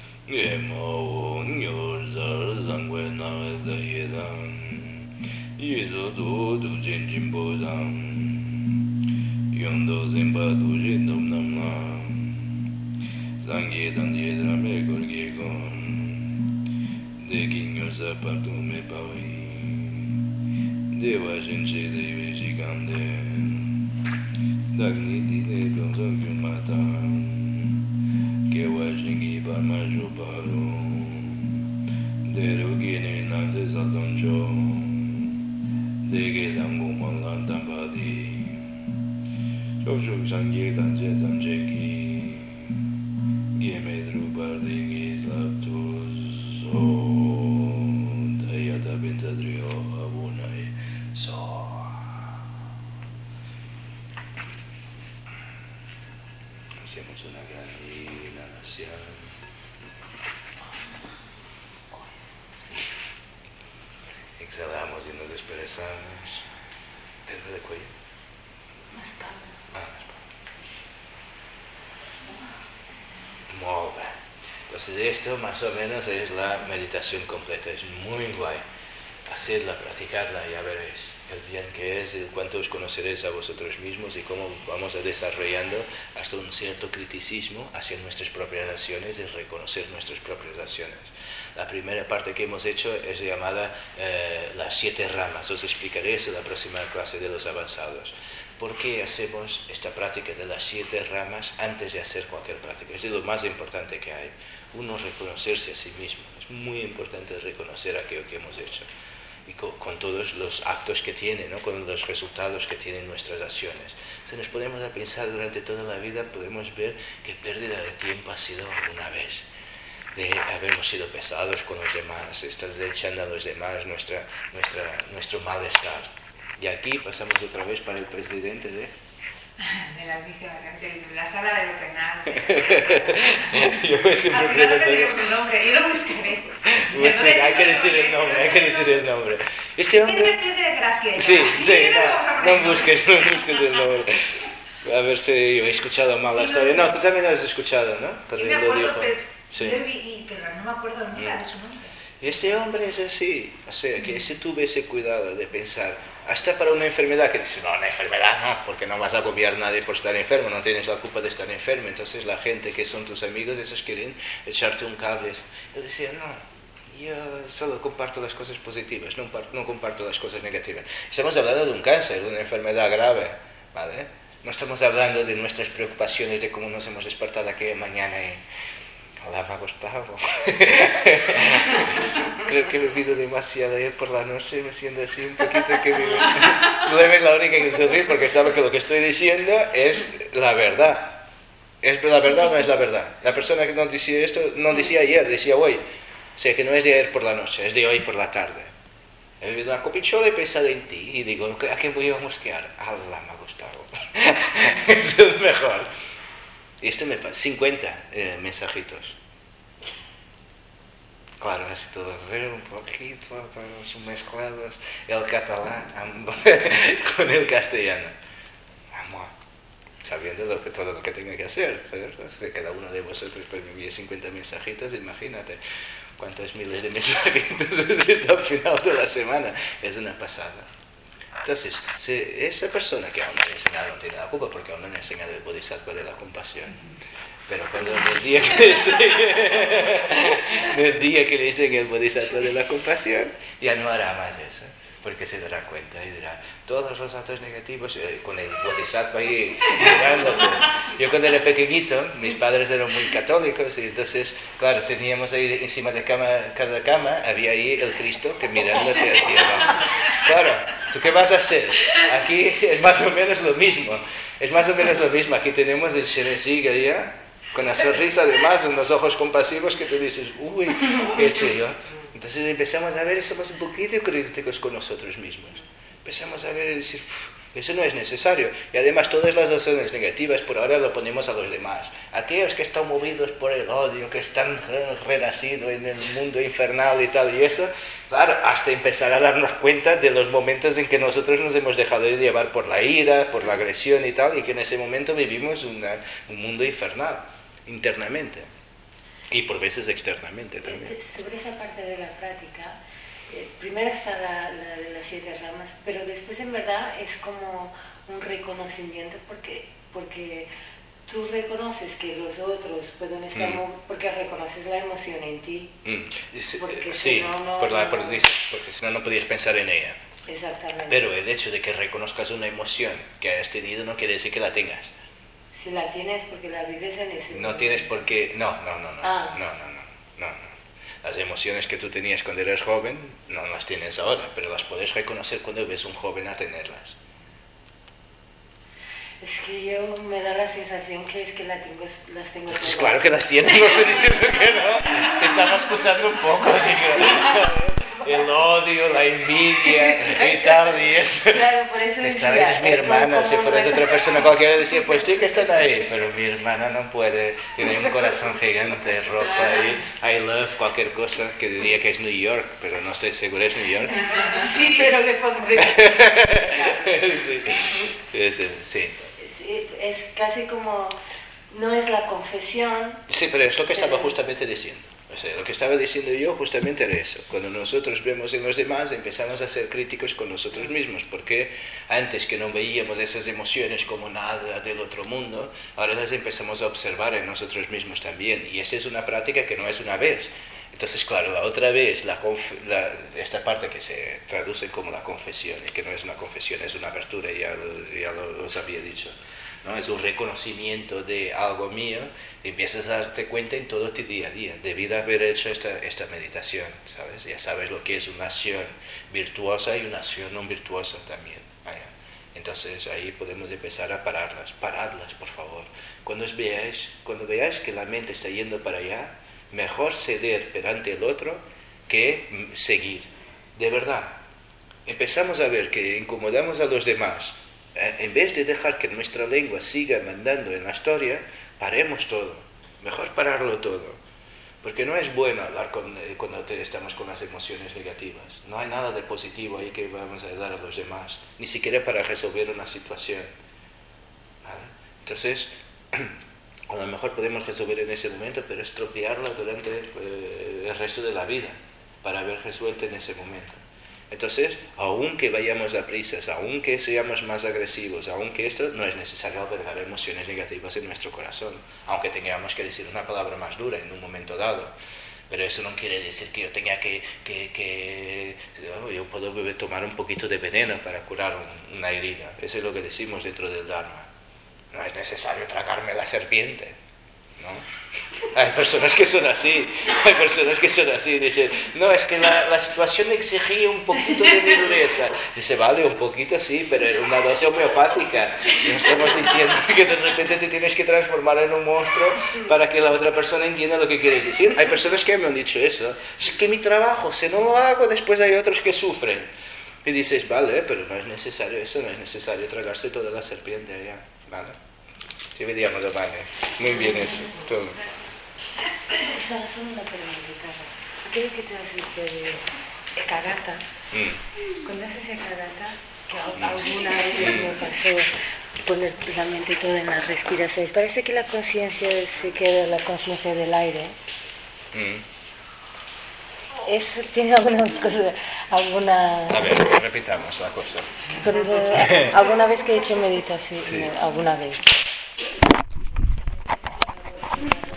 ye mo nyo za zang we na de ye dan yi zo du du jin jin bo zang yong do zen ba du jin dom nam la sangye dan ye da me gor ge gon de kin yo sa pa tu me pa wi Deva Shenche Deve Shikande Dagni Dine Pyonsok Yunmata Kewa Shengi Parma Shuparo Deru Gine Nanse Satoncho Dege Dangu Mongan Tampadi Shokshuk Sangye Tanche Samcheki Geme Drupar Degi Slaptus So Dayata Bintadrio So, hacemos una gran inhalación. Exhalamos y nos desperezamos. ¿Te duele el cuello? La espalda. Ah, la espalda. Muy bien. Entonces esto más o menos es la meditación completa. Es muy guay. Hacerla, practicarla, ya veréis el bien que es, el cuánto os conoceréis a vosotros mismos y cómo vamos a desarrollando hasta un cierto criticismo hacia nuestras propias acciones y reconocer nuestras propias acciones. La primera parte que hemos hecho es llamada eh, las siete ramas. Os explicaré eso en la próxima clase de los avanzados. ¿por qué hacemos esta práctica de las siete ramas antes de hacer cualquier práctica? Es lo más importante que hay. Uno, reconocerse a sí mismo. Es muy importante reconocer aquello que hemos hecho. Y con, con todos los actos que tiene, ¿no? Con los resultados que tienen nuestras acciones. Si nos ponemos a pensar durante toda la vida, podemos ver qué pérdida de tiempo ha sido una vez. De habernos sido pesados con los demás, estar echando a los demás nuestra, nuestra, nuestro malestar. Y aquí pasamos otra vez para el presidente de... De la, de la sala de lo penal. Yo me siempre Al final no pregunto... tenemos el nombre, yo lo buscaré. Pues sí, hay que decir el nombre, hay que decir el nombre. Este hombre... Es que pierde gracia. Sí, sí, no, no no busques, no busques el nombre. A ver si yo he escuchado mal la Sí, historia. no, No, tú también lo has escuchado, ¿no? Yo Cuando me él lo acuerdo, dijo. pero, Sí. yo vi, y- pero no me acuerdo nunca de su nombre. Este hombre es así, o sea, que si tuve ese cuidado de pensar, hasta para una enfermedad, que dice, no, una enfermedad no, porque no vas a agobiar a nadie por estar enfermo, no tienes la culpa de estar enfermo, entonces la gente que son tus amigos, esos quieren echarte un cable. Él decía, no, yo solo comparto las cosas positivas, no, no comparto las cosas negativas. Estamos hablando de un cáncer, de una enfermedad grave, ¿vale? No estamos hablando de nuestras preocupaciones, de cómo nos hemos despertado aquella mañana y... Hola, me ha gustado. Creo que he bebido demasiado ayer por la noche, me siento así un poquito que mi... Leve es la única que se ríe porque sabe que lo que estoy diciendo es la verdad. ¿Es la verdad o no es la verdad? La persona que nos decía esto no decía ayer, decía hoy. O sea, que no es de ayer por la noche, es de hoy por la tarde. He bebido una copichola y he pensado en ti y digo, ¿a qué voy a mosquear? Allah, me ha gustado. Es el mejor. Y este me pasa, cincuenta eh, mensajitos. Claro, así todo reo, un poquito, todos mezclados, el catalán con el castellano. Vamos, sabiendo lo que, todo lo que tenga que hacer, ¿sabes? De cada uno de vosotros pues me envíe cincuenta mensajitos, imagínate cuántos miles de mensajitos es esto al final de la semana. Es una pasada. Entonces, si esa persona que aún no le ha enseñado no tiene la culpa porque aún no le ha enseñado el bodhisattva de la compasión. Pero cuando en el día que le enseñe, en el día que le enseñe el bodhisattva de la compasión, ya no hará más eso. Porque se dará cuenta y dirá, todos los actos negativos, eh, con el bodhisattva ahí mirándote. Yo cuando era pequeñito, mis padres eran muy católicos y entonces, claro, teníamos ahí encima de cama, cada cama, había ahí el Cristo que mirándote hacia abajo. Claro, ¿tú qué vas a hacer? Aquí es más o menos lo mismo. Es más o menos lo mismo. Aquí tenemos el Shenesiga ya, con la sonrisa además, unos ojos compasivos que tú dices, uy, qué sé yo. Entonces empezamos a ver y somos un poquito críticos con nosotros mismos. Empezamos a ver y decir, eso no es necesario. Y además todas las acciones negativas por ahora lo ponemos a los demás. Aquellos que están movidos por el odio, que están renacidos en el mundo infernal y tal y eso, claro, hasta empezar a darnos cuenta de los momentos en que nosotros nos hemos dejado de llevar por la ira, por la agresión y tal, y que en ese momento vivimos una, un mundo infernal, internamente. Y por veces externamente también. Sobre esa parte de la práctica, eh, primero está la, la de las siete ramas, pero después en verdad es como un reconocimiento porque, porque tú reconoces que los otros pueden estar, mm. porque reconoces la emoción en ti. Mm. Porque sí, si no, no, por la, por, no, porque si no, no podías pensar en ella. Exactamente. Pero el hecho de que reconozcas una emoción que hayas tenido no quiere decir que la tengas. Si la tienes porque la vives en ese No tienes por qué... No, no, no, no, ah. no, no, no, no, no. Las emociones que tú tenías cuando eras joven no las tienes ahora, pero las puedes reconocer cuando ves a un joven a tenerlas. Es que yo me da la sensación que es que la tengo, las tengo Pues todas. claro que las tienes, no estoy diciendo que no. Te estamos acusando un poco, digo. El odio, la envidia y tal, y eso. Claro, por eso Esta decía, vez es mi hermana, si fueras otra persona cualquiera decía, pues sí que están ahí, pero mi hermana no puede, tiene un corazón gigante, rojo ahí, I love cualquier cosa, que diría que es New York, pero no estoy seguro, ¿es New York? Sí, pero le pondré. Sí, es, sí. Sí, es casi como, no es la confesión. Sí, pero es lo que estaba justamente diciendo. O sea, lo que estaba diciendo yo justamente era eso. Cuando nosotros vemos en los demás, empezamos a ser críticos con nosotros mismos, porque antes que no veíamos esas emociones como nada del otro mundo, ahora las empezamos a observar en nosotros mismos también. Y esa es una práctica que no es una vez. Entonces, claro, la otra vez, la la, esta parte que se traduce como la confesión, y que no es una confesión, es una apertura, ya, lo, ya lo, os había dicho, ¿no? Es un reconocimiento de algo mío, y empiezas a darte cuenta en todo tu día a día. Debí de haber hecho esta, esta meditación, ¿sabes? Ya sabes lo que es una acción virtuosa y una acción no virtuosa también. Vaya. Entonces ahí podemos empezar a pararlas. Paradlas, por favor. Cuando os veáis, cuando veáis que la mente está yendo para allá, mejor ceder perante el otro que seguir. De verdad. Empezamos a ver que incomodamos a los demás. En vez de dejar que nuestra lengua siga mandando en la historia, paremos todo. Mejor pararlo todo. Porque no es bueno hablar con, cuando te, estamos con las emociones negativas. No hay nada de positivo ahí que vamos a dar a los demás. Ni siquiera para resolver una situación. ¿Vale? Entonces, a lo mejor podemos resolver en ese momento, pero estropearla durante eh, el resto de la vida, para haber resuelto en ese momento. Entonces, aunque vayamos a prisas, aunque seamos más agresivos, aunque esto, no es necesario albergar emociones negativas en nuestro corazón, aunque tengamos que decir una palabra más dura en un momento dado. Pero eso no quiere decir que yo tenga que, que, que oh, yo puedo beber, tomar un poquito de veneno para curar un, una herida. Eso es lo que decimos dentro del Dharma. No es necesario tragarme la serpiente, ¿no? Hay personas que son así, hay personas que son así, dicen, no, es que la, la situación exigía un poquito de mi dureza. Dice, vale, un poquito sí, pero era una dosis homeopática. Y no estamos diciendo que de repente te tienes que transformar en un monstruo para que la otra persona entienda lo que quieres decir. Hay personas que me han dicho eso, es que mi trabajo, si no lo hago, después hay otros que sufren. Y dices, vale, pero no es necesario eso, no es necesario tragarse toda la serpiente allá, ¿vale? Sí, vediamolo, vale. Muy bien eso. Todo. Solo, solo una pregunta, Carlos. Aquello que te has dicho de Ekagata, mm. cuando haces Ekagata, que mm. alguna vez me pasó poner la mente toda en la respiración, parece que la conciencia se queda la conciencia del aire. Mm. ¿Eso tiene alguna cosa, alguna... A ver, repitamos la cosa. Cuando, alguna vez que he hecho meditación, sí. alguna vez,